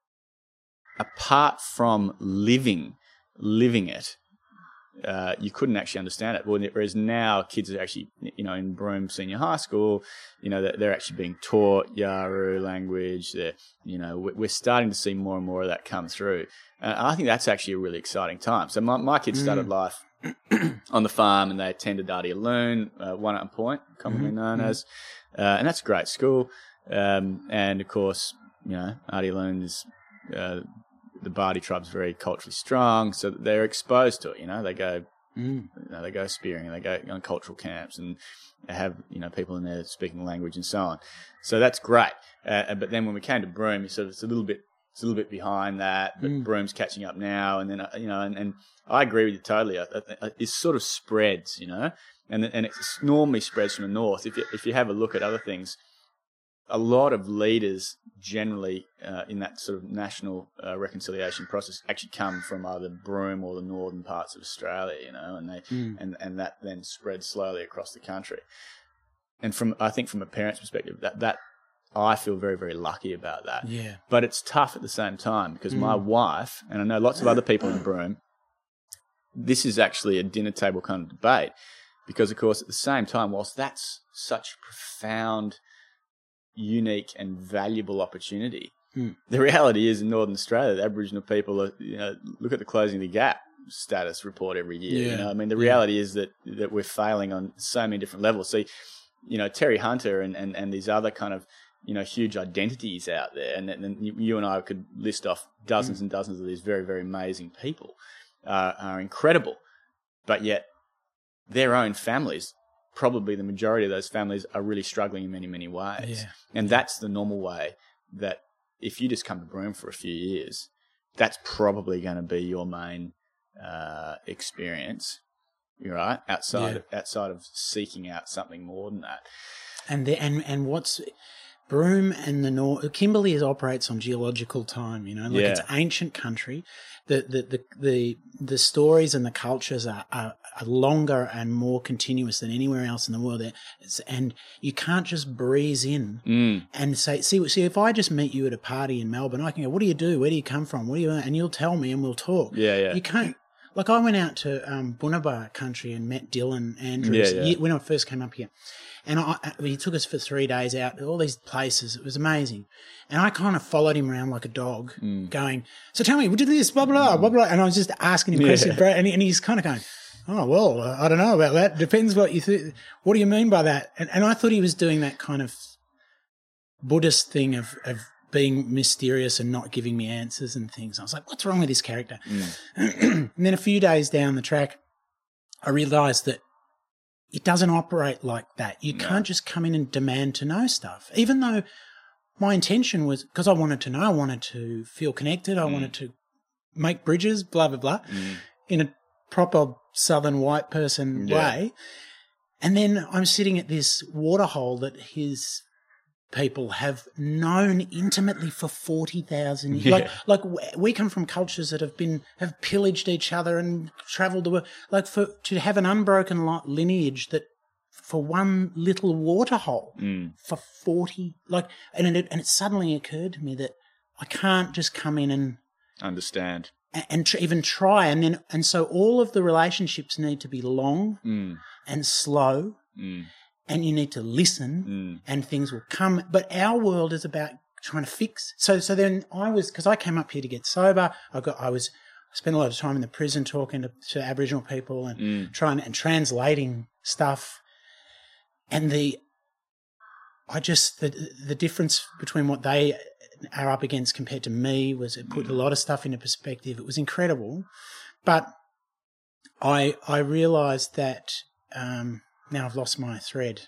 apart from living it, you couldn't actually understand it. Whereas now kids are actually, in Broome Senior High School, they're actually being taught Yawuru language. We're starting to see more and more of that come through. I think that's actually a really exciting time. So my kids started life on the farm, and they attended Ardie Loon, One Point, commonly known as, and that's a great school. And of course, Ardie Loon is, the Bardi tribe's very culturally strong, so they're exposed to it. They go, they go spearing, and they go on cultural camps, and they have people in there speaking the language and so on. So that's great. But then when we came to Broome, it's a little bit behind that. But Broome's catching up now, and then and I agree with you totally. It sort of spreads, and it normally spreads from the north. If you have a look at other things, a lot of leaders generally in that sort of national reconciliation process actually come from either Broome or the northern parts of Australia, and that then spreads slowly across the country. And I think from a parent's perspective, that I feel very, very lucky about that. Yeah. But it's tough at the same time because my wife, and I know lots of other people in Broome, this is actually a dinner table kind of debate because, of course, at the same time, whilst that's such profound, unique and valuable opportunity. The reality is in Northern Australia, the Aboriginal people are, look at the Closing the Gap status report every year. The reality is that we're failing on so many different levels. So, Terry Hunter and these other kind of, huge identities out there, and then you and I could list off dozens and dozens of these very, very amazing people are incredible, but yet their own families probably the majority of those families are really struggling in many, many ways. Yeah. And that's the normal way that if you just come to Broome for a few years, that's probably going to be your main experience, right? Outside of seeking out something more than that. And what's Broome and the North, Kimberley operates on geological time, it's ancient country. The stories and the cultures are longer and more continuous than anywhere else in the world. And you can't just breeze in and say, see, if I just meet you at a party in Melbourne, I can go, what do you do? Where do you come from? What do you, and you'll tell me and we'll talk. Yeah. You can't. Like I went out to Bunaba country and met Dylan Andrews when I first came up here. And he took us for 3 days out to all these places. It was amazing. And I kind of followed him around like a dog going, so tell me, we did this, blah, blah, blah, blah. And I was just asking him questions, bro. And he's kind of going, oh, well, I don't know about that. Depends what you think. What do you mean by that? And I thought he was doing that kind of Buddhist thing of being mysterious and not giving me answers and things. I was like, what's wrong with this character? And then a few days down the track, I realised that it doesn't operate like that. You can't just come in and demand to know stuff, even though my intention was, because I wanted to know, I wanted to feel connected, I wanted to make bridges, blah, blah, blah, in a proper southern white person way. And then I'm sitting at this waterhole that his people have known intimately for 40,000 years. Like we come from cultures that have pillaged each other and travelled the world. Like to have an unbroken lineage that for one little waterhole for 40, and it suddenly occurred to me that I can't just come in and understand and even try, and so all of the relationships need to be long and slow. And you need to listen and things will come. But our world is about trying to fix. So then because I came up here to get sober, I spent a lot of time in the prison talking to Aboriginal people and trying and translating stuff. And the difference between what they are up against compared to me was it put a lot of stuff into perspective. It was incredible. But I realised that now I've lost my thread.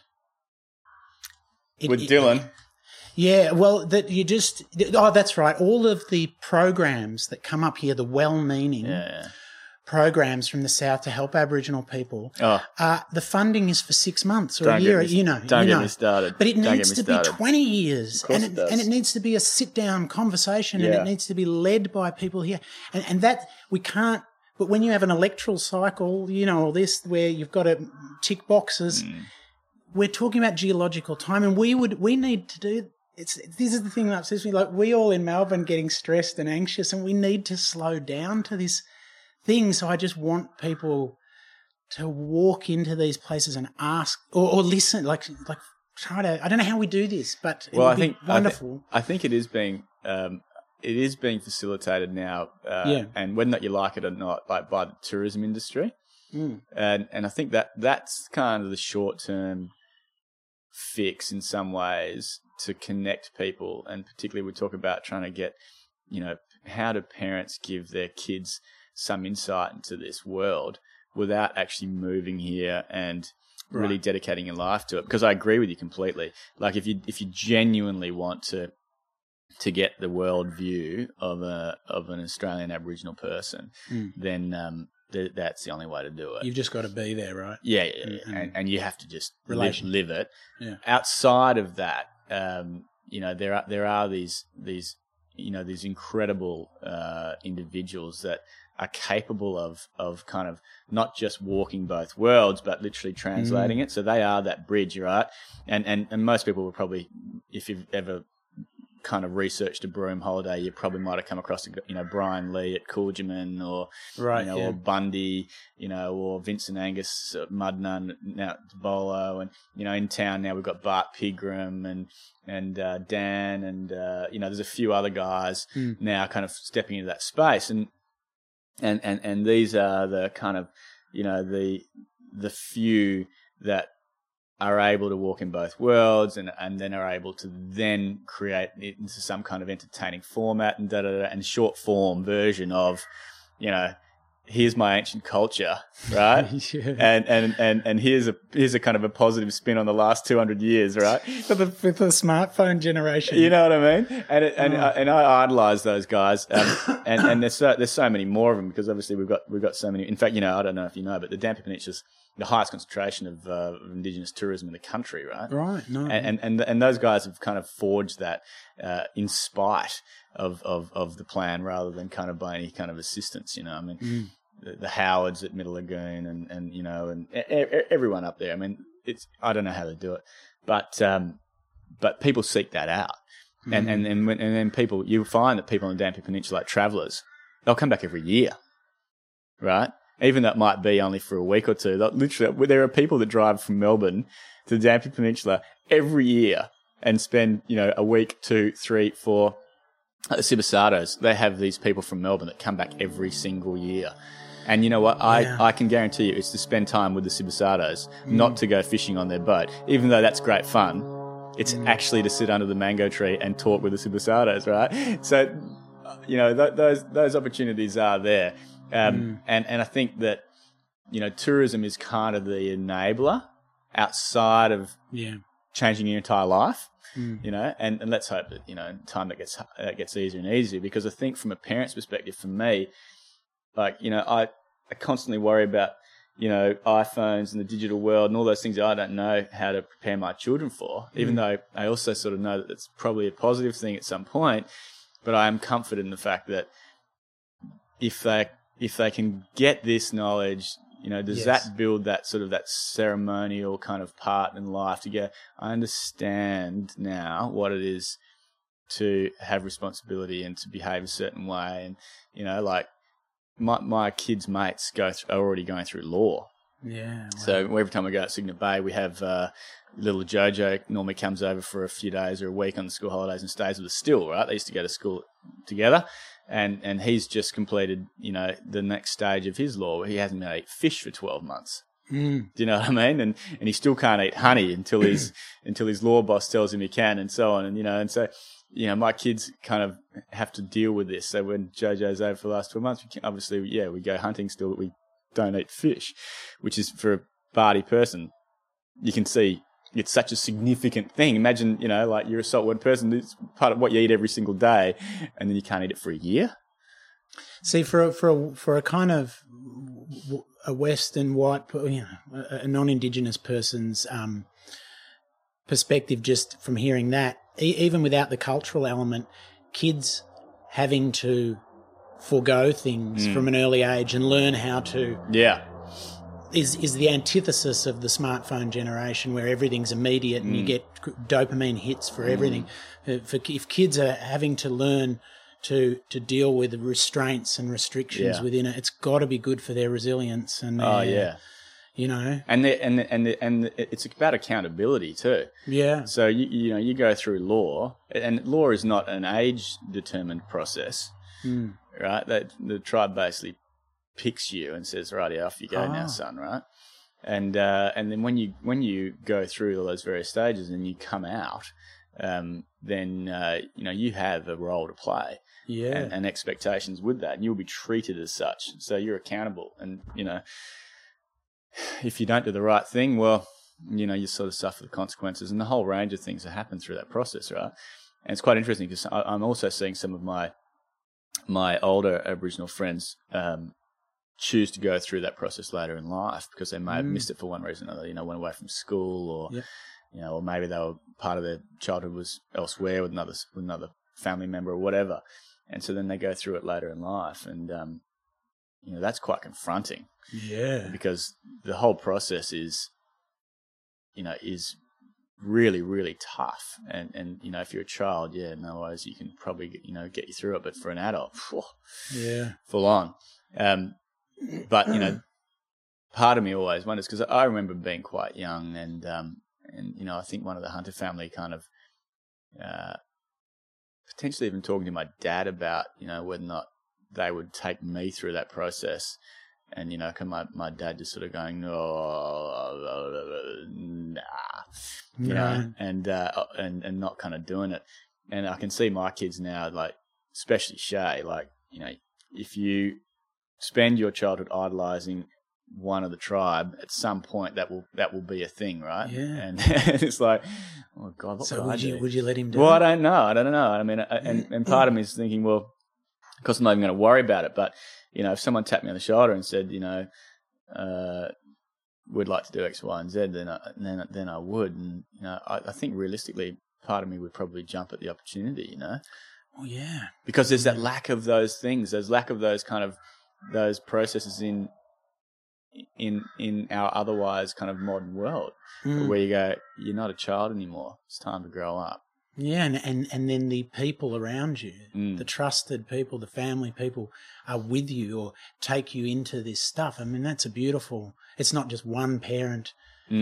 With Dylan? Yeah, well, that's right. All of the programs that come up here, the well-meaning programs from the South to help Aboriginal people, the funding is for 6 months or a year. Don't get me started. But it needs to be 20 years. And it needs to be a sit-down conversation and it needs to be led by people here. And that we can't. But when you have an electoral cycle, all this where you've got to tick boxes, we're talking about geological time, and we need to do. This is the thing that upsets me. Like we all in Melbourne getting stressed and anxious, and we need to slow down to this thing. So I just want people to walk into these places and ask or listen, like try to. I don't know how we do this, but I think wonderful. I think it is being. It is being facilitated now, and whether or not you like it or not, like by the tourism industry, and I think that's kind of the short-term fix in some ways to connect people, and particularly we talk about trying to get, how do parents give their kids some insight into this world without actually moving here and really dedicating your life to it? Because I agree with you completely. Like if you genuinely want to get the world view of an Australian Aboriginal person, then that's the only way to do it. You've just got to be there, right? Yeah. And you have to just live it. Yeah. Outside of that, there are these incredible individuals that are capable of kind of not just walking both worlds, but literally translating it. So they are that bridge, right? And most people will probably, if you've ever kind of researched a Broome holiday, you probably might have come across, Brian Lee at Coolgerman or, or Bundy, or Vincent Angus at Mudnun, now at Bolo. And, in town now we've got Bart Pigram and Dan and, there's a few other guys now kind of stepping into that space. And these are the kind of, the few that are able to walk in both worlds and then are able to then create it into some kind of entertaining format and and short form version of, here's my ancient culture, right? Yeah. And here's a kind of a positive spin on the last 200 years, right? For the smartphone generation. You know what I mean? And I idolize those guys. And there's so many more of them, because obviously we've got so many. In fact, I don't know if you know, but the Dampier Peninsula's the highest concentration of indigenous tourism in the country, right? Right. No. And those guys have kind of forged that in spite of the plan, rather than kind of by any kind of assistance. I mean, the Howards at Middle Lagoon, and everyone up there. I mean, I don't know how they do it, but people seek that out, and then people, you find that people on the Dampier Peninsula, like travellers, they'll come back every year, right? Even that might be only for a week or two. Literally, there are people that drive from Melbourne to the Dampier Peninsula every year and spend, a week, 2, 3, 4. At the Cibasados, they have these people from Melbourne that come back every single year. And you know what? I can guarantee you it's to spend time with the Cibasados, not to go fishing on their boat. Even though that's great fun, it's actually to sit under the mango tree and talk with the Cibasados, right? So, those opportunities are there. And I think that, tourism is kind of the enabler outside of changing your entire life, and let's hope that, in time that gets easier and easier, because I think from a parent's perspective, for me, like, I constantly worry about, iPhones and the digital world and all those things that I don't know how to prepare my children for, even though I also sort of know that it's probably a positive thing at some point, but I am comforted in the fact that if they can get this knowledge, does that build that sort of that ceremonial kind of part in life to go, I understand now what it is to have responsibility and to behave a certain way. And, like my kids' mates are already going through law. Yeah. Wow. So every time we go to Cygnet Bay, we have little Jojo normally comes over for a few days or a week on the school holidays and stays with us still, right? They used to go to school together. And he's just completed, the next stage of his law where he hasn't been able to eat fish for 12 months. Do you know what I mean? And he still can't eat honey until his law boss tells him he can, and so on. And so, my kids kind of have to deal with this. So when Jojo's over for the last 12 months, we go hunting still, but we don't eat fish, which is, for a Bardi person, you can see it's such a significant thing. Imagine, like you're a saltwater person, it's part of what you eat every single day, and then you can't eat it for a year. See, for a kind of a Western white, a non-Indigenous person's perspective, just from hearing that, even without the cultural element, kids having to forego things from an early age and learn how to is the antithesis of the smartphone generation, where everything's immediate and you get dopamine hits for everything. If kids are having to learn to deal with the restraints and restrictions within it, it's got to be good for their resilience and and it's about accountability too. Yeah. So you go through law, and law is not an age determined process, right? The tribe basically picks you and says, "Right, off you go now, son." Right, and then when you go through all those various stages and you come out, then you have a role to play, and expectations with that, and you'll be treated as such. So you're accountable, and if you don't do the right thing, well, you sort of suffer the consequences, and the whole range of things that happen through that process, right? And it's quite interesting because I'm also seeing some of my older Aboriginal friends choose to go through that process later in life because they may have missed it for one reason or another, went away from school, or or maybe they were part of their childhood was elsewhere with another family member or whatever, and so then they go through it later in life, and that's quite confronting. Yeah, because the whole process is really, really tough, and if you're a child, no worries, you can probably get you through it, but for an adult, full on. But part of me always wonders, because I remember being quite young, and I think one of the Hunter family kind of potentially even talking to my dad about whether or not they would take me through that process, and my dad just sort of going, nah, and not kind of doing it. And I can see my kids now, like especially Shay, like if you spend your childhood idolizing one of the tribe, at some point that will be a thing, right? Yeah. And it's like, oh God, what So would I do? would you let him do Well, it? I don't know. I mean, and part of me is thinking, well, of course I'm not even going to worry about it. But if someone tapped me on the shoulder and said, we'd like to do X, Y, and Z, then I would. And I think realistically, part of me would probably jump at the opportunity. Oh yeah. Because there's that lack of those things. There's lack of those kind of those processes in our otherwise kind of modern world, where you go, you're not a child anymore. It's time to grow up. Yeah, and then the people around you, the trusted people, the family people, are with you or take you into this stuff. I mean, that's a beautiful. It's not just one parent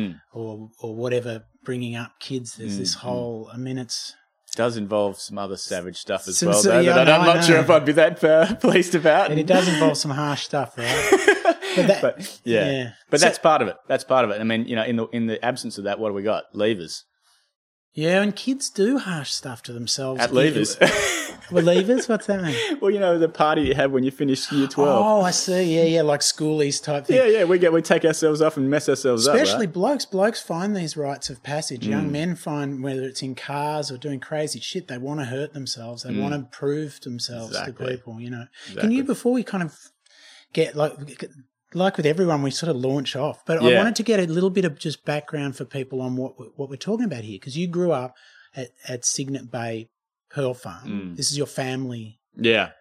or whatever bringing up kids. There's this whole. I mean, it does involve some other savage stuff as Some well, so- though, yeah, that I I'm know, not sure if I'd be that pleased about. and it does involve some harsh stuff, right? But yeah. But So- that's part of it. That's part of it. I mean, in the absence of that, what do we got? Levers. Yeah, and kids do harsh stuff to themselves. At levers. Well, levers? What's that mean? Well, the party you have when you finish year 12. Oh, I see. Yeah, like schoolies type thing. Yeah, we take ourselves off and mess ourselves Especially up, blokes. Blokes find these rites of passage. Young men find, whether it's in cars or doing crazy shit, they want to hurt themselves. They want to prove themselves to people, Exactly. Can you, before we kind of get, like with everyone, we sort of launch off. But Yeah. I wanted to get a little bit of just background for people on what we're talking about here, because you grew up at Cygnet Bay Pearl Farm. This is your family Yeah.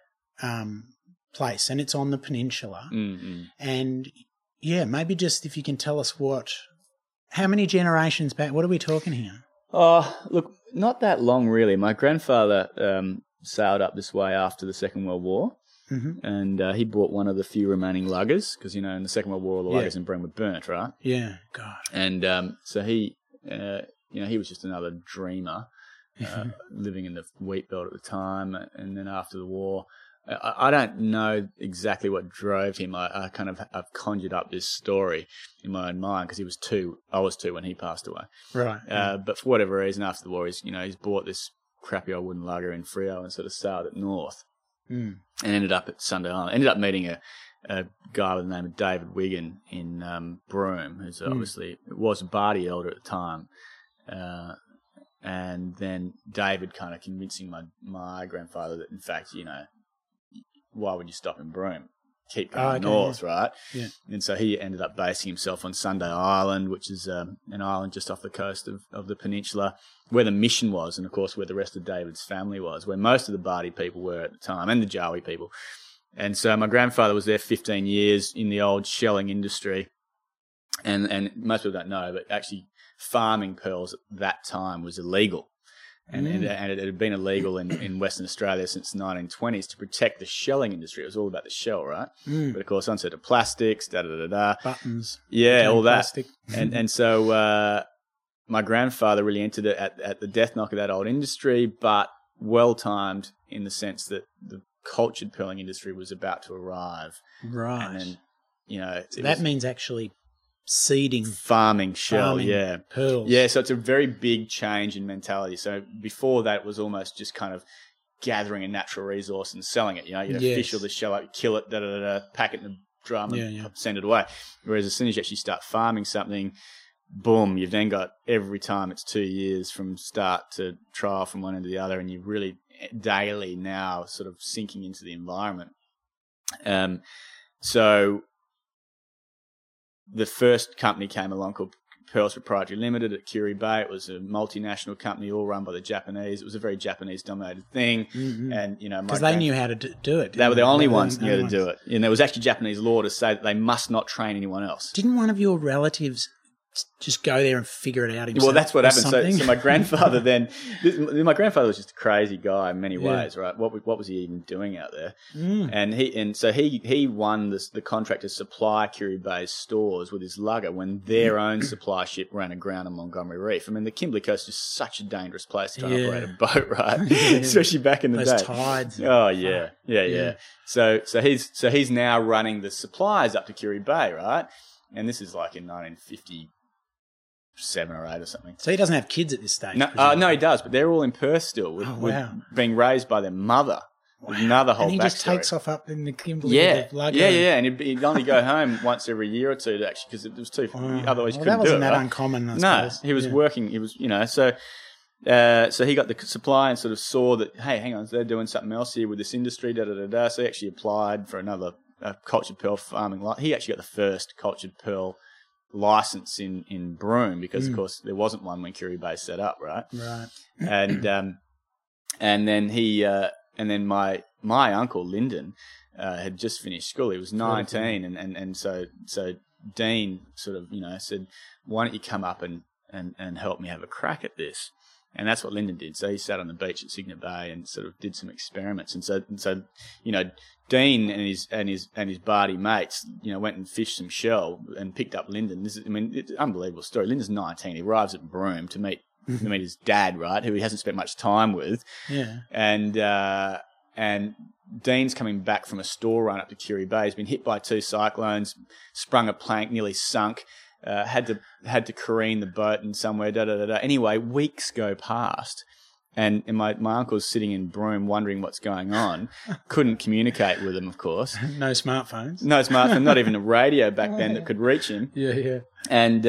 place, and it's on the peninsula. Mm-hmm. And yeah, maybe just if you can tell us how many generations back, what are we talking here? Oh, look, not that long, really. My grandfather sailed up this way after the Second World War, and he bought one of the few remaining luggers, because, in the Second World War, all the luggers in Bremen were burnt, right? Yeah, God. And so he, he was just another dreamer, living in the wheat belt at the time. And then after the war, I don't know exactly what drove him. I've conjured up this story in my own mind, because I was two when he passed away. Right. But for whatever reason, after the war, he's bought this crappy old wooden lugger in Freo and sort of sailed it north, and ended up at Sunday Island. Ended up meeting a guy by the name of David Wigan in Broome, who's obviously was a Bardi elder at the time. And then David kind of convincing my grandfather that, in fact, why would you stop in Broome? Keep going north, right? Yeah. And so he ended up basing himself on Sunday Island, which is an island just off the coast of the peninsula, where the mission was, and of course where the rest of David's family was, where most of the Bardi people were at the time, and the Jawi people. And so my grandfather was there 15 years in the old shelling industry, and most people don't know, but actually farming pearls at that time was illegal. And it had been illegal in Western Australia since the 1920s to protect the shelling industry. It was all about the shell, right? But of course, onset of plastics, Buttons. yeah, all that. Plastic. And so my grandfather really entered it at the death knock of that old industry, but well timed in the sense that the cultured pearling industry was about to arrive. Right. And then, so that means actually seeding farming shell, yeah. pearls. Yeah, so it's a very big change in mentality. So before that, it was almost just kind of gathering a natural resource and selling it. You'd fish all the shell out, kill it, pack it in a drum and send it away. Whereas as soon as you actually start farming something, boom, you've then got every time it's 2 years from start to trial from one end to the other, and you're really daily now sort of sinking into the environment. So the first company came along called Pearls Proprietary Limited at Curie Bay. It was a multinational company, all run by the Japanese. It was a very Japanese-dominated thing, and because they knew how to do it. They were the only ones who knew how to do it, and there was actually Japanese law to say that they must not train anyone else. Didn't one of your relatives just go there and figure it out himself? Well, that's what happened. Something? So my grandfather my grandfather was just a crazy guy in many ways, right? What was he even doing out there? And so he won the contract to supply Curie Bay's stores with his lugger when their own supply ship ran aground on Montgomery Reef. I mean, the Kimberley Coast is such a dangerous place to try and operate a boat, right? Especially back in the Those day. tides. Oh yeah. So he's now running the supplies up to Curie Bay, right? And this is like in 1957 or 8 or something. So he doesn't have kids at this stage? No, he does, but they're all in Perth still, with wow. being raised by their mother. Another whole And he backstory. just takes off up in the Kimberley Yeah, with the lugger. yeah, and he'd only go home once every year or two to actually, because it was too. Otherwise, you couldn't that wasn't do it. that Right? uncommon. I No, suppose. he was Yeah. working. He was, so he got the supply and sort of saw that, hey, hang on, they're doing something else here with this industry. So he actually applied for another cultured pearl farming. He actually got the first cultured pearl license in Broome because, of course, there wasn't one when Curie Bay set up, right? Right. And then my uncle Lyndon had just finished school. He was 19, and so Dean sort of said, why don't you come up and help me have a crack at this? And that's what Lyndon did. So he sat on the beach at Cygnet Bay and sort of did some experiments. And so Dean and his Barty mates went and fished some shell and picked up Lyndon. It's an unbelievable story. Lyndon's 19. He arrives at Broome to meet his dad, right, who he hasn't spent much time with. Yeah. And Dean's coming back from a store run up to Curie Bay. He's been hit by 2 cyclones, sprung a plank, nearly sunk, had to careen the boat and somewhere, Anyway, weeks go past. And my uncle's sitting in Broome wondering what's going on. Couldn't communicate with him, of course. No smartphones. No smartphone, not even a radio back then that could reach him. Yeah. And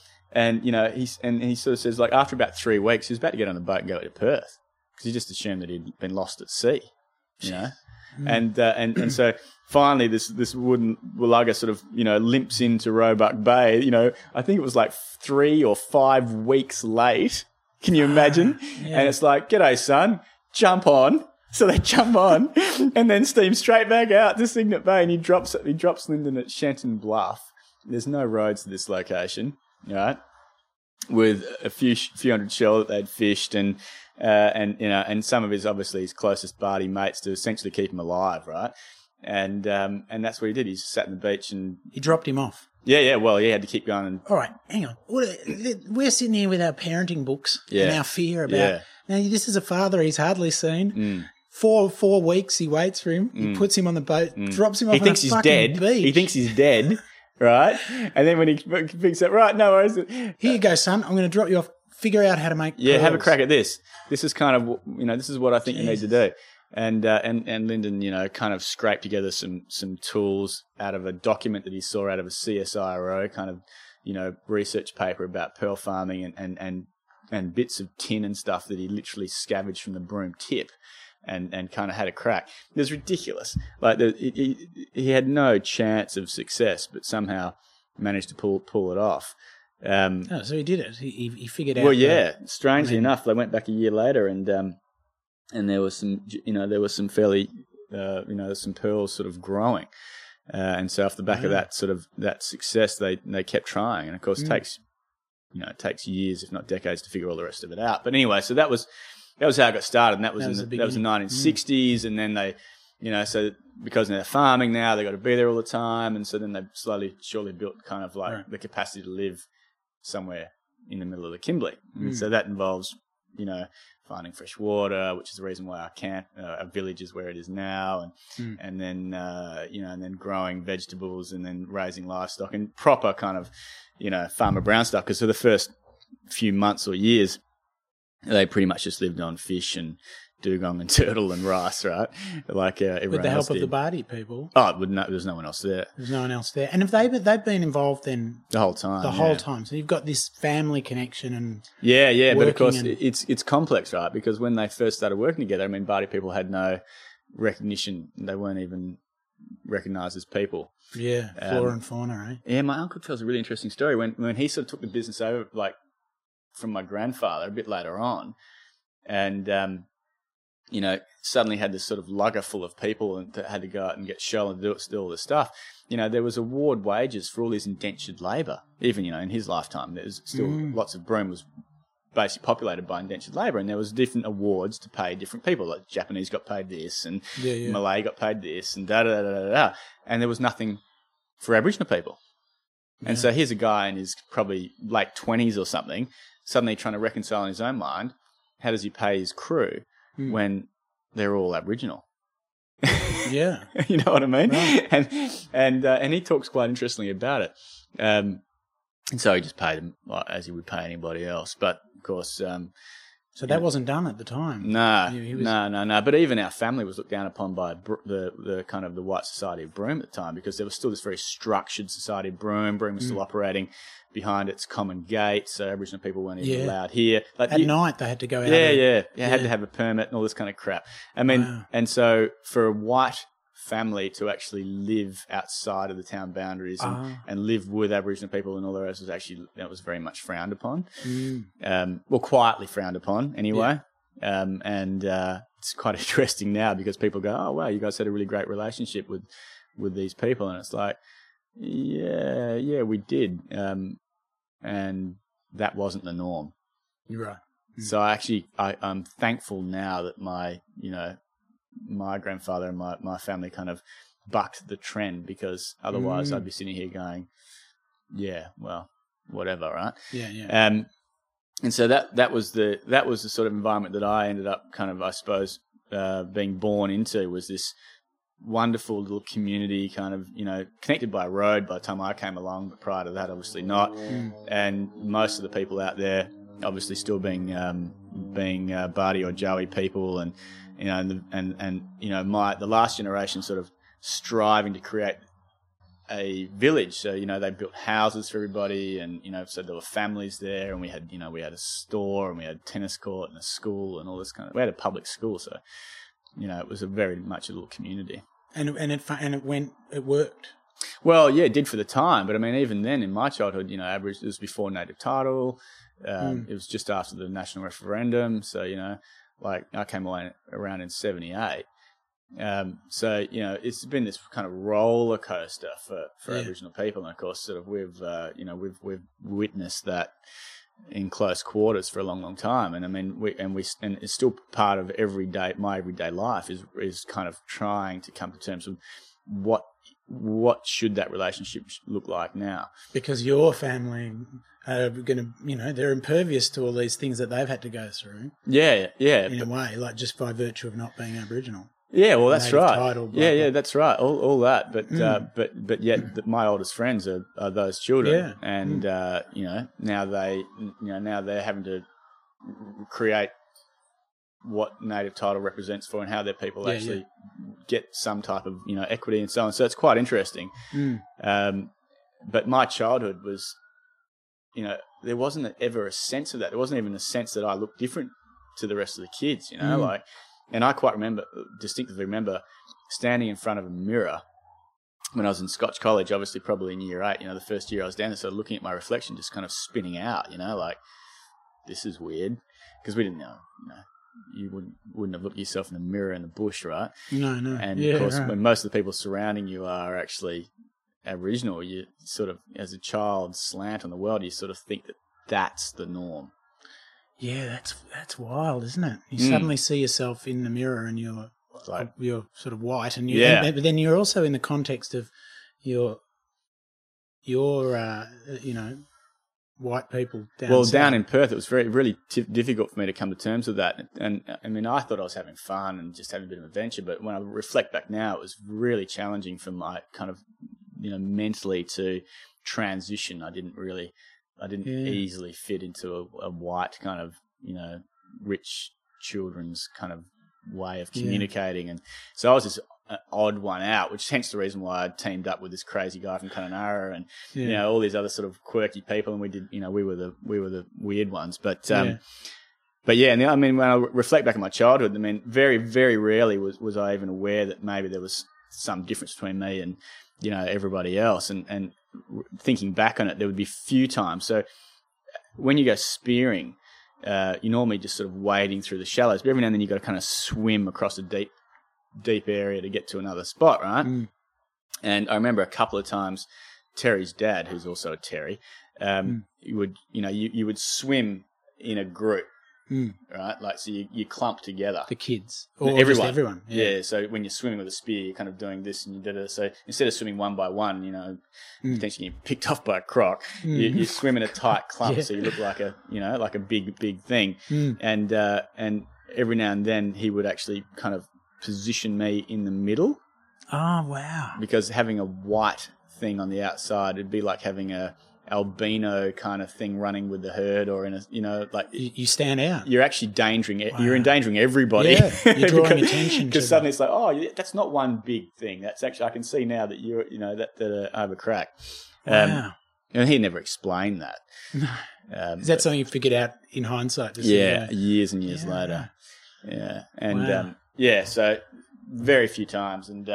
he sort of says, like, after about 3 weeks, he was about to get on the boat and go to Perth because he just assumed that he'd been lost at sea, And so finally, this wooden lugger sort of limps into Roebuck Bay. I think it was like 3 or 5 weeks late. Can you imagine? Yeah. And it's like, g'day, son, jump on. So they jump on and then steam straight back out to Cygnet Bay, and he drops Lyndon at Shenton Bluff. There's no roads to this location, right? With a few hundred shell that they'd fished, and some of his closest Barty mates to essentially keep him alive, right? And that's what he did. He just sat on the beach and He dropped him off. yeah. Well, he had to keep going. And All right, hang on. We're sitting here with our parenting books and Yeah. our fear about. Yeah. Now, this is a father he's hardly seen. 4 weeks he waits for him. He puts him on the boat, drops him off. he thinks he's dead. Beach. He thinks he's dead, right? And then when he picks up, right, no worries. Here you go, son. I'm going to drop you off. Figure out how to make. Yeah, have a pearls. crack at this. This is kind of, this is what I think you need to do. And Lyndon, kind of scraped together some tools out of a document that he saw out of a CSIRO kind of, research paper about pearl farming and bits of tin and stuff that he literally scavenged from the Broome tip and kind of had a crack. It was ridiculous. Like he had no chance of success, but somehow managed to pull it off. So he did it. He figured out. Well, yeah. Strangely enough, they went back a year later, and there was some fairly, some pearls sort of growing, and so off the back of that success, they kept trying, and of course it takes years, if not decades, to figure all the rest of it out. But anyway, so that was how it got started, and that was the 1960s, and then they, so because they're farming now, they got to be there all the time, and so then they slowly, surely built kind of like the capacity to live somewhere in the middle of the Kimberley. And so that involves, finding fresh water, which is the reason why our village is where it is now, and then and then growing vegetables and then raising livestock and proper kind of Farmer Brown stuff. Because for the first few months or years, they pretty much just lived on fish and dugong and turtle and rice, right? Like everyone with the help else of did. the Barty people. Oh, there's no one else there There's no one else there. And if they've been involved then the whole time. the whole time, so you've got this family connection and Yeah, but of course and- it's complex, right? Because when they first started working together, I mean, Barty people had no recognition; they weren't even recognised as people. yeah, flora and fauna, eh? Yeah, my uncle tells a really interesting story when he sort of took the business over, like from my grandfather a bit later on, and suddenly had this sort of lugger full of people and had to go out and get shell and do all this stuff. There was award wages for all this indentured labour. Even, in his lifetime, there's still lots of Broome was basically populated by indentured labour, and there was different awards to pay different people. Like Japanese got paid this, and Malay got paid this, and da-da-da-da-da. And there was nothing for Aboriginal people. And so here's a guy in his probably late 20s or something, suddenly trying to reconcile in his own mind, how does he pay his crew when they're all Aboriginal? Yeah. You know what I mean? Right. And he talks quite interestingly about it. And so he just paid them as he would pay anybody else. But of course, So that wasn't done at the time. No, He was- no. But even our family was looked down upon by the kind of the White Society of Broome at the time, because there was still this very structured Society of Broome. Broome was still operating behind its common gate, so Aboriginal people weren't even allowed here. Like At night they had to go out. Had to have a permit and all this kind of crap. I mean, and so for a white family to actually live outside of the town boundaries and live with Aboriginal people and all the rest that was very much frowned upon. Well, quietly frowned upon anyway. And it's quite interesting now because people go, "Oh wow, you guys had a really great relationship with these people," and it's like, yeah, we did, and that wasn't the norm. You're right. So I'm thankful now that my grandfather and my family kind of bucked the trend, because otherwise I'd be sitting here going, yeah, well, whatever, right? Yeah. And so that was the sort of environment that I ended up kind of, I suppose, being born into, was this wonderful little community kind of, connected by a road by the time I came along, but prior to that, obviously not. And most of the people out there obviously still being Bardi or Joey people, and the last generation sort of striving to create a village. So, they built houses for everybody, and, so there were families there, and we had a store, and we had a tennis court and a school and all this kind of, we had a public school. So, it was very much a little community. And it worked. Well, yeah, it did for the time. But I mean, even then in my childhood, it was before native title. It was just after the national referendum. So, like I came around in 1978. So, it's been this kind of roller coaster for Aboriginal people. And of course, sort of we've witnessed that in close quarters for a long, long time. And I mean, and it's still part of my everyday life is kind of trying to come to terms with what should that relationship look like now? Because your family are going to, they're impervious to all these things that they've had to go through. Yeah. In a way, like just by virtue of not being Aboriginal. Yeah, well, that's right. Title, blah, that's right. All that, but yet my oldest friends are those children, and now they're having to create what native title represents for, and how their people actually get some type of equity and so on. So it's quite interesting. But my childhood was, there wasn't ever a sense of that. There wasn't even a sense that I looked different to the rest of the kids. And I distinctively remember standing in front of a mirror when I was in Scotch College, obviously probably in year 8, the first year I was down there, so looking at my reflection, just kind of spinning out, like, this is weird, because we didn't know, you wouldn't have looked at yourself in the mirror in the bush, right? No. And of course, when most of the people surrounding you are actually Aboriginal, you sort of, as a child, slant on the world, you sort of think that that's the norm. Yeah, that's wild, isn't it? You suddenly see yourself in the mirror and you're sort of white, and but then you're also in the context of your white people down south. Down in Perth, it was really difficult for me to come to terms with that. And I mean, I thought I was having fun and just having a bit of adventure, but when I reflect back now, it was really challenging for my kind of, mentally to transition. I didn't easily fit into a white kind of, rich children's kind of way of communicating. And so I was this odd one out, which hence the reason why I teamed up with this crazy guy from Kununurra and, all these other sort of quirky people. And we did, we were the weird ones. But and I mean, when I reflect back on my childhood, I mean, very, very rarely was I even aware that maybe there was some difference between me and, everybody else. And thinking back on it, there would be few times. So when you go spearing, you're normally just sort of wading through the shallows, but every now and then you've got to kind of swim across a deep area to get to another spot, right? And I remember a couple of times Terry's dad, who's also a Terry, you would swim in a group, right? Like, so you clump together. The kids. Or everyone. Yeah. So when you're swimming with a spear, you're kind of doing this and you did it. So instead of swimming one by one, potentially getting picked off by a croc, you swim in a tight clump. So you look like a big thing. And every now and then he would actually kind of position me in the middle. Oh, wow. Because having a white thing on the outside, it'd be like having a albino kind of thing running with the herd, or in a, like You stand out. you're actually you're endangering everybody. Yeah, you're drawing attention to because suddenly it's like, oh, that's not one big thing. That's actually, I can see now that you're, that I have a crack. Wow. And he never explained that. Is that something you figured out in hindsight? Years and years later. Yeah. And, so very few times. And,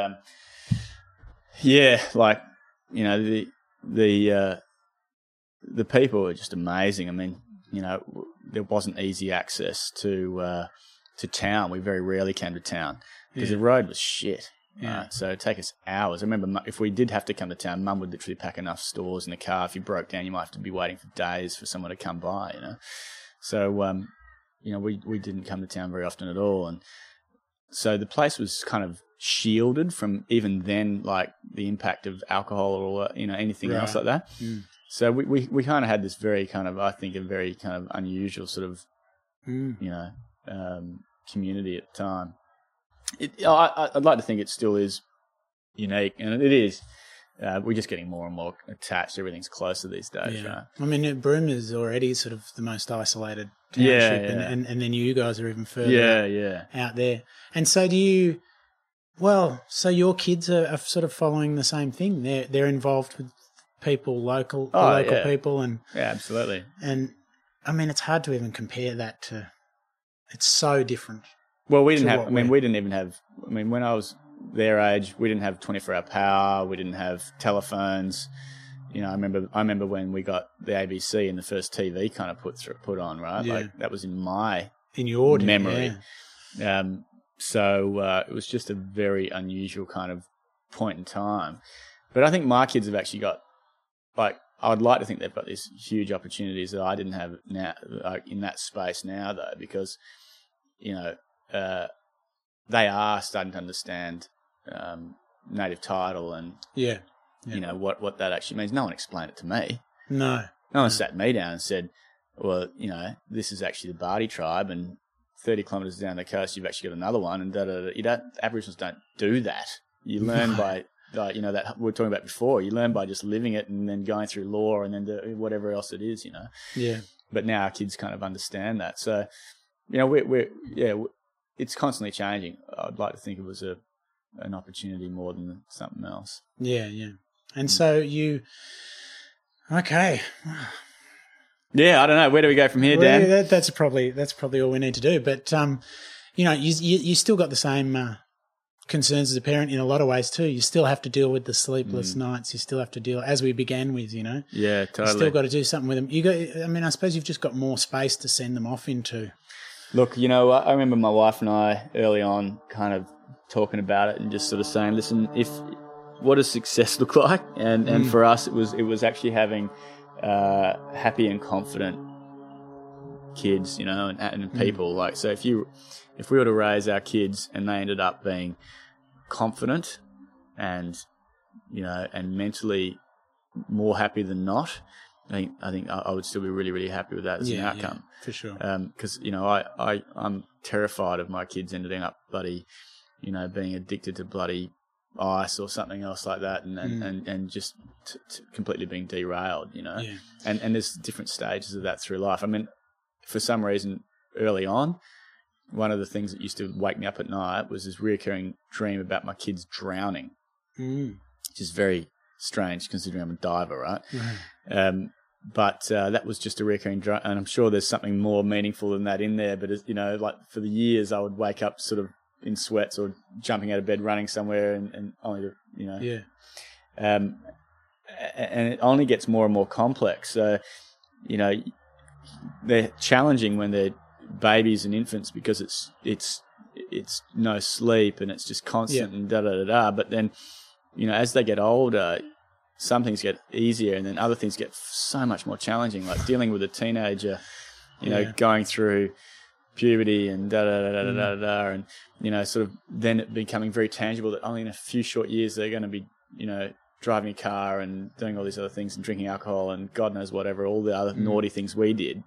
the people were just amazing. I mean, there wasn't easy access to town. We very rarely came to town because the road was shit. Yeah. So it'd take us hours. I remember if we did have to come to town, Mum would literally pack enough stores in the car. If you broke down, you might have to be waiting for days for someone to come by, So, we didn't come to town very often at all. And so the place was kind of shielded from even then, like the impact of alcohol or, anything else like that. Mm. So we kind of had this very kind of, I think, a very kind of unusual sort of, community at the time. I'd like to think it still is unique, and it is. We're just getting more and more attached. Everything's closer these days, right? I mean, Broome is already sort of the most isolated township, and then you guys are even further out there. And so so your kids are sort of following the same thing. They're involved with people, local people, and absolutely. And I mean, it's hard to even compare that to. It's so different. Well, we didn't have. We didn't even have. When I was their age, we didn't have 24-hour power. We didn't have telephones. I remember when we got the ABC and the first TV kind of put on, right? Yeah. Like that was in your memory. Yeah. So it was just a very unusual kind of point in time. But I think my kids have actually got, like, I would like to think they've got these huge opportunities that I didn't have now, in that space now, though, because, they are starting to understand native title and, what that actually means. No one explained it to me. No. No one sat me down and said, well, this is actually the Bardi tribe, and 30 kilometres down the coast, you've actually got another one, and Aboriginals don't do that. You learn by, that we were talking about before. You learn by just living it and then going through law and then whatever else it is, Yeah. But now our kids kind of understand that. So, it's constantly changing. I'd like to think it was an opportunity more than something else. Yeah. And so okay. Yeah, I don't know. Where do we go from here, Dan? Well, that's probably all we need to do. But you still got the same concerns as a parent in a lot of ways too. You still have to deal with the sleepless nights. You still have to deal, as we began with. Yeah, totally. You still got to do something with them. I suppose you've just got more space to send them off into. Look, I remember my wife and I early on kind of talking about it and just sort of saying, listen, what does success look like? And for us, it was actually having happy and confident kids, and people. Like, so if we were to raise our kids and they ended up being confident and and mentally more happy than not, I think I would still be really, really happy with that as an outcome. Yeah, for sure. Because I'm terrified of my kids ending up bloody, being addicted to bloody ice or something else like that, and just completely being derailed. Yeah. And there's different stages of that through life. I mean, for some reason, early on, one of the things that used to wake me up at night was this recurring dream about my kids drowning, which is very strange considering I'm a diver, right? Right. But that was just a recurring dream, and I'm sure there's something more meaningful than that in there. But like for the years, I would wake up sort of in sweats or jumping out of bed, running somewhere, and only to, Yeah. And it only gets more and more complex. So, they're challenging when they're babies and infants because it's no sleep and it's just constant and da-da-da-da. But then, as they get older, some things get easier and then other things get so much more challenging, like dealing with a teenager, going through puberty and da-da-da-da-da-da, and, sort of then it becoming very tangible that only in a few short years they're going to be, driving a car and doing all these other things and drinking alcohol and God knows whatever, all the other naughty things we did.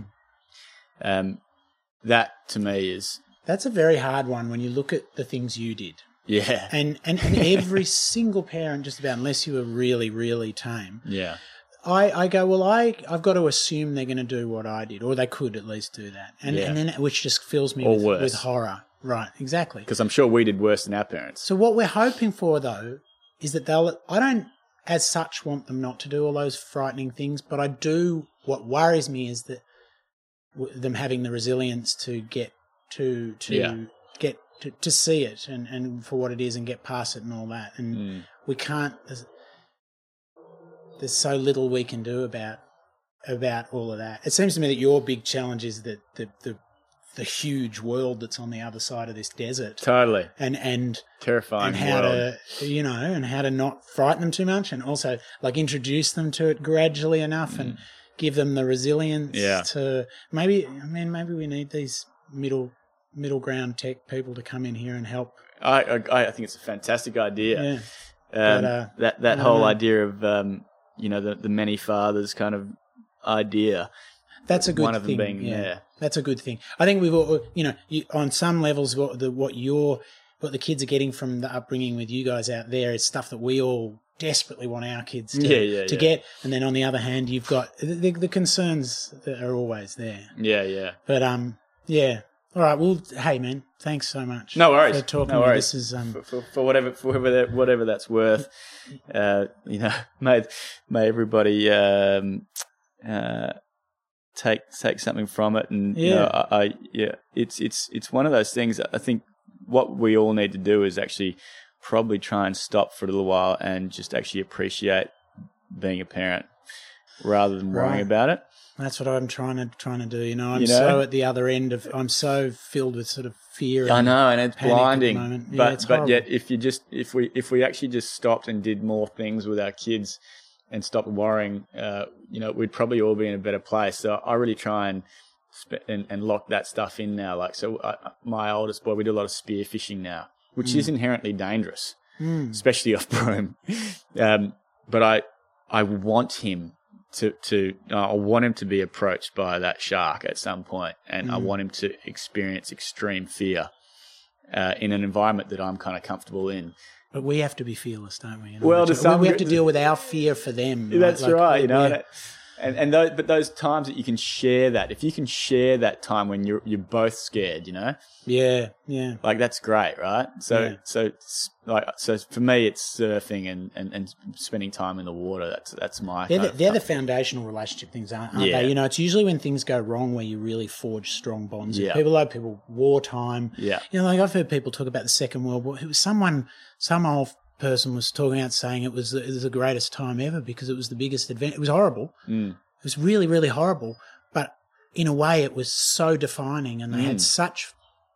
That to me is... That's a very hard one when you look at the things you did. Yeah. And every single parent, just about, unless you were really, really tame. Yeah. I go, well, I've got to assume they're going to do what I did, or they could at least do that, and then which just fills me with horror. Right, exactly. Because I'm sure we did worse than our parents. So what we're hoping for, though, is that I don't, as such, want them not to do all those frightening things, but I do. What worries me is that them having the resilience to get to see it and for what it is and get past it and all that, and we can't. There's so little we can do about all of that. It seems to me that your big challenge is that the huge world that's on the other side of this desert. Totally. And terrifying and how world. and how to not frighten them too much, and also like introduce them to it gradually enough and give them the resilience to maybe we need these middle ground tech people to come in here and help. I think it's a fantastic idea. Yeah. That whole idea of the many fathers kind of idea. That's a good thing. One of them being there. That's a good thing. I think we've all, on some levels, what the kids are getting from the upbringing with you guys out there is stuff that we all desperately want our kids to get. And then on the other hand, you've got the concerns that are always there. Yeah. But yeah. All right. Well, hey man, thanks so much. No worries. For talking. No worries. This is for whatever that's worth. May everybody take something from it, and it's one of those things. I think what we all need to do is actually probably try and stop for a little while and just actually appreciate being a parent rather than worrying about it. That's what I'm trying to do. I'm so at the other end of. I'm so filled with sort of fear. I know, and it's blinding. At the moment. But yet, if we actually just stopped and did more things with our kids and stopped worrying, we'd probably all be in a better place. So I really try and lock that stuff in now. Like, so my oldest boy, we do a lot of spear fishing now, which is inherently dangerous, especially off Broome. But I want him I want him to be approached by that shark at some point, and I want him to experience extreme fear in an environment that I'm kind of comfortable in. But we have to be fearless, don't we? We have to deal with our fear for them. That's right. But those times that you can share that, if you can share that time when you're both scared, Yeah. like that's great, right? So for me, it's surfing and spending time in the water. That's my. They're the foundational relationship things, aren't they? It's usually when things go wrong where you really forge strong bonds. Yeah. People wartime. Yeah. Like I've heard people talk about the Second World War. It was some old person was talking out saying it was the greatest time ever because it was the biggest event. It was horrible. It was really, really horrible. But in a way, it was so defining, and they had such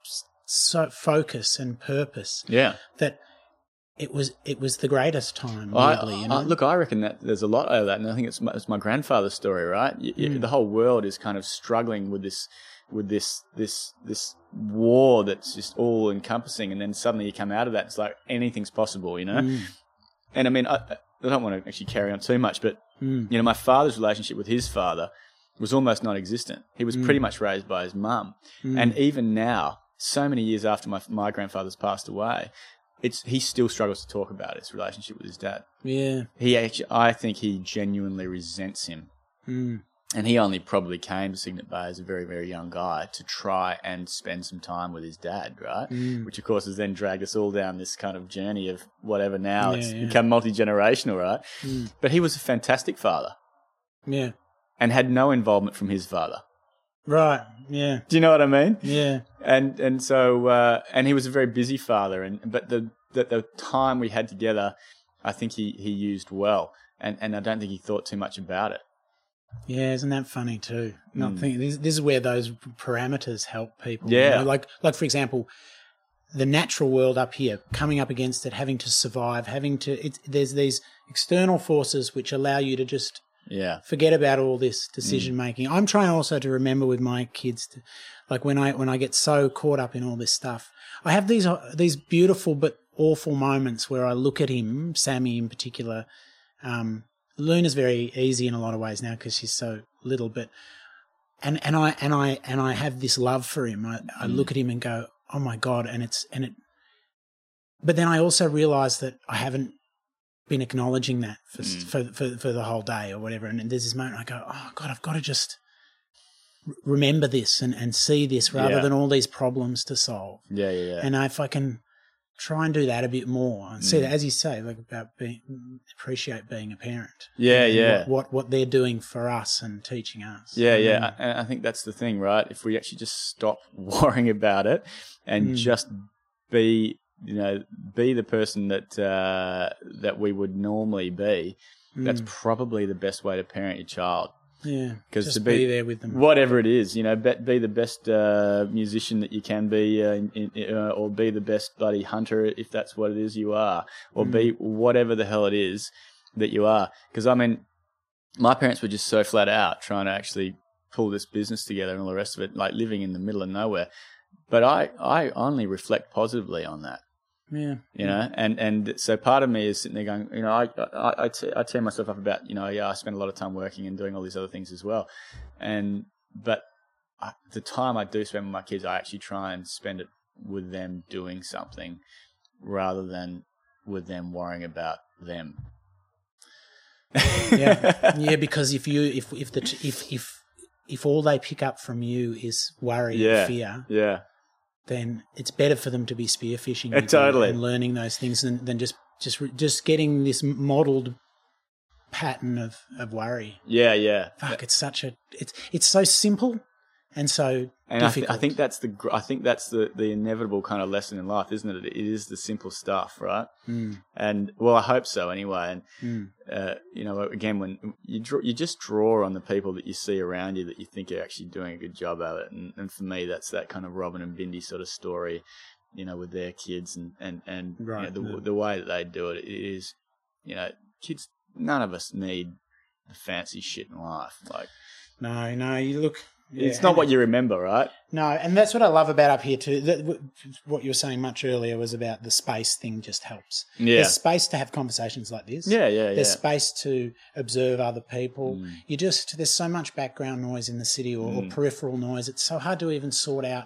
focus and purpose. Yeah. That it was the greatest time. Weirdly, Look, I reckon that there's a lot of that, and I think it's my grandfather's story, right? The whole world is kind of struggling with this war that's just all encompassing, and then suddenly you come out of that, it's like anything's possible, And I mean, I don't want to actually carry on too much, but my father's relationship with his father was almost non-existent. He was pretty much raised by his mum, and even now, so many years after my grandfather's passed away, he still struggles to talk about his relationship with his dad. Yeah, I think he genuinely resents him. And he only probably came to Cygnet Bay as a very, very young guy to try and spend some time with his dad, right? Which, of course, has then dragged us all down this kind of journey of whatever now. It's become multi-generational, right? But he was a fantastic father. Yeah. And had no involvement from his father. Right, yeah. Do you know what I mean? Yeah. And so and he was a very busy father, but the time we had together, I think he used well. And I don't think he thought too much about it. Yeah, isn't that funny too? Not thinking this is where those parameters help people. Yeah, like for example, the natural world up here, coming up against it, having to survive, there's these external forces which allow you to just forget about all this decision making. I'm trying also to remember with my kids, like when I get so caught up in all this stuff, I have these beautiful but awful moments where I look at him, Sammy in particular. Luna's very easy in a lot of ways now because she's so little, but and I have this love for him. I look at him and go, oh my God, but then I also realise that I haven't been acknowledging that for the whole day or whatever. And there's this moment I go, oh, God, I've got to just remember this and see this rather than all these problems to solve. Yeah. And if I can try and do that a bit more and see that, as you say, like about appreciate being a parent. Yeah. What they're doing for us and teaching us. Yeah. And I think that's the thing, right? If we actually just stop worrying about it and just be the person that we would normally be, that's probably the best way to parent your child. Yeah, because just to be there with them. Whatever it is, be the best musician that you can be, or be the best bloody hunter if that's what it is you are, or be whatever the hell it is that you are. Because, I mean, my parents were just so flat out trying to actually pull this business together and all the rest of it, like living in the middle of nowhere. But I only reflect positively on that. Yeah. And so part of me is sitting there going, I tear myself up about, I spend a lot of time working and doing all these other things as well. But the time I do spend with my kids, I actually try and spend it with them doing something rather than with them worrying about them. Yeah, because if all they pick up from you is worry and fear, then it's better for them to be spearfishing and learning those things than just getting this modelled pattern of worry. Yeah. Fuck, it's so simple and so difficult. I think that's the inevitable kind of lesson in life, isn't it? It is the simple stuff, right? And well, I hope so anyway. And again, when you just draw on the people that you see around you that you think are actually doing a good job at it. And for me, that's that kind of Robin and Bindi sort of story, with their kids and right, the way that they do it. It is, kids. None of us need the fancy shit in life. Like, no, you look. Yeah, it's not what you remember, right? No, and that's what I love about up here too. What you were saying much earlier was about the space thing just helps. Yeah. There's space to have conversations like this. Yeah. There's space to observe other people. There's so much background noise in the city or peripheral noise. It's so hard to even sort out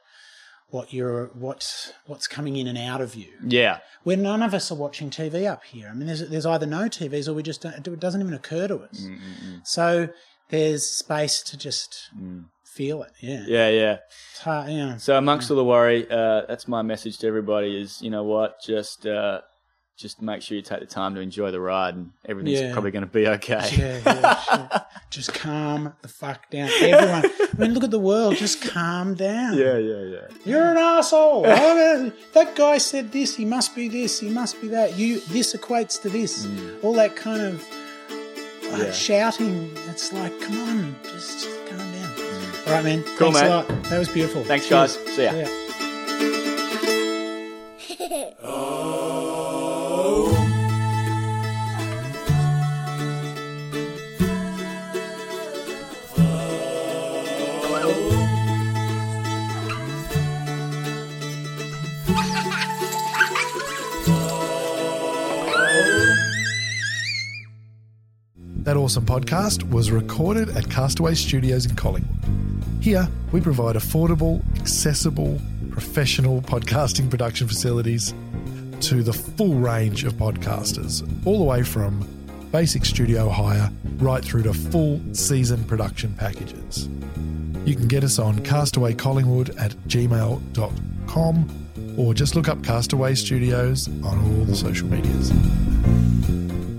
what's coming in and out of you. Yeah. Where none of us are watching TV up here. I mean, there's either no TVs or we just don't. It doesn't even occur to us. So there's space to just feel it. Yeah. It's hard, yeah. So amongst all the worry, that's my message to everybody is, just make sure you take the time to enjoy the ride and everything's probably going to be okay. Yeah, sure. Just calm the fuck down. Everyone, I mean, look at the world. Just calm down. Yeah. You're an asshole. That guy said this. He must be this. He must be that. This equates to this. All that kind of shouting. It's like, come on, just calm down. All right, man. Cool, Thanks man. a lot. That was beautiful. Thanks, guys. See ya. Yeah. That Awesome Podcast was recorded at Castaway Studios in Collingwood. Here, we provide affordable, accessible, professional podcasting production facilities to the full range of podcasters, all the way from basic studio hire right through to full season production packages. You can get us on castawaycollingwood@gmail.com or just look up Castaway Studios on all the social medias.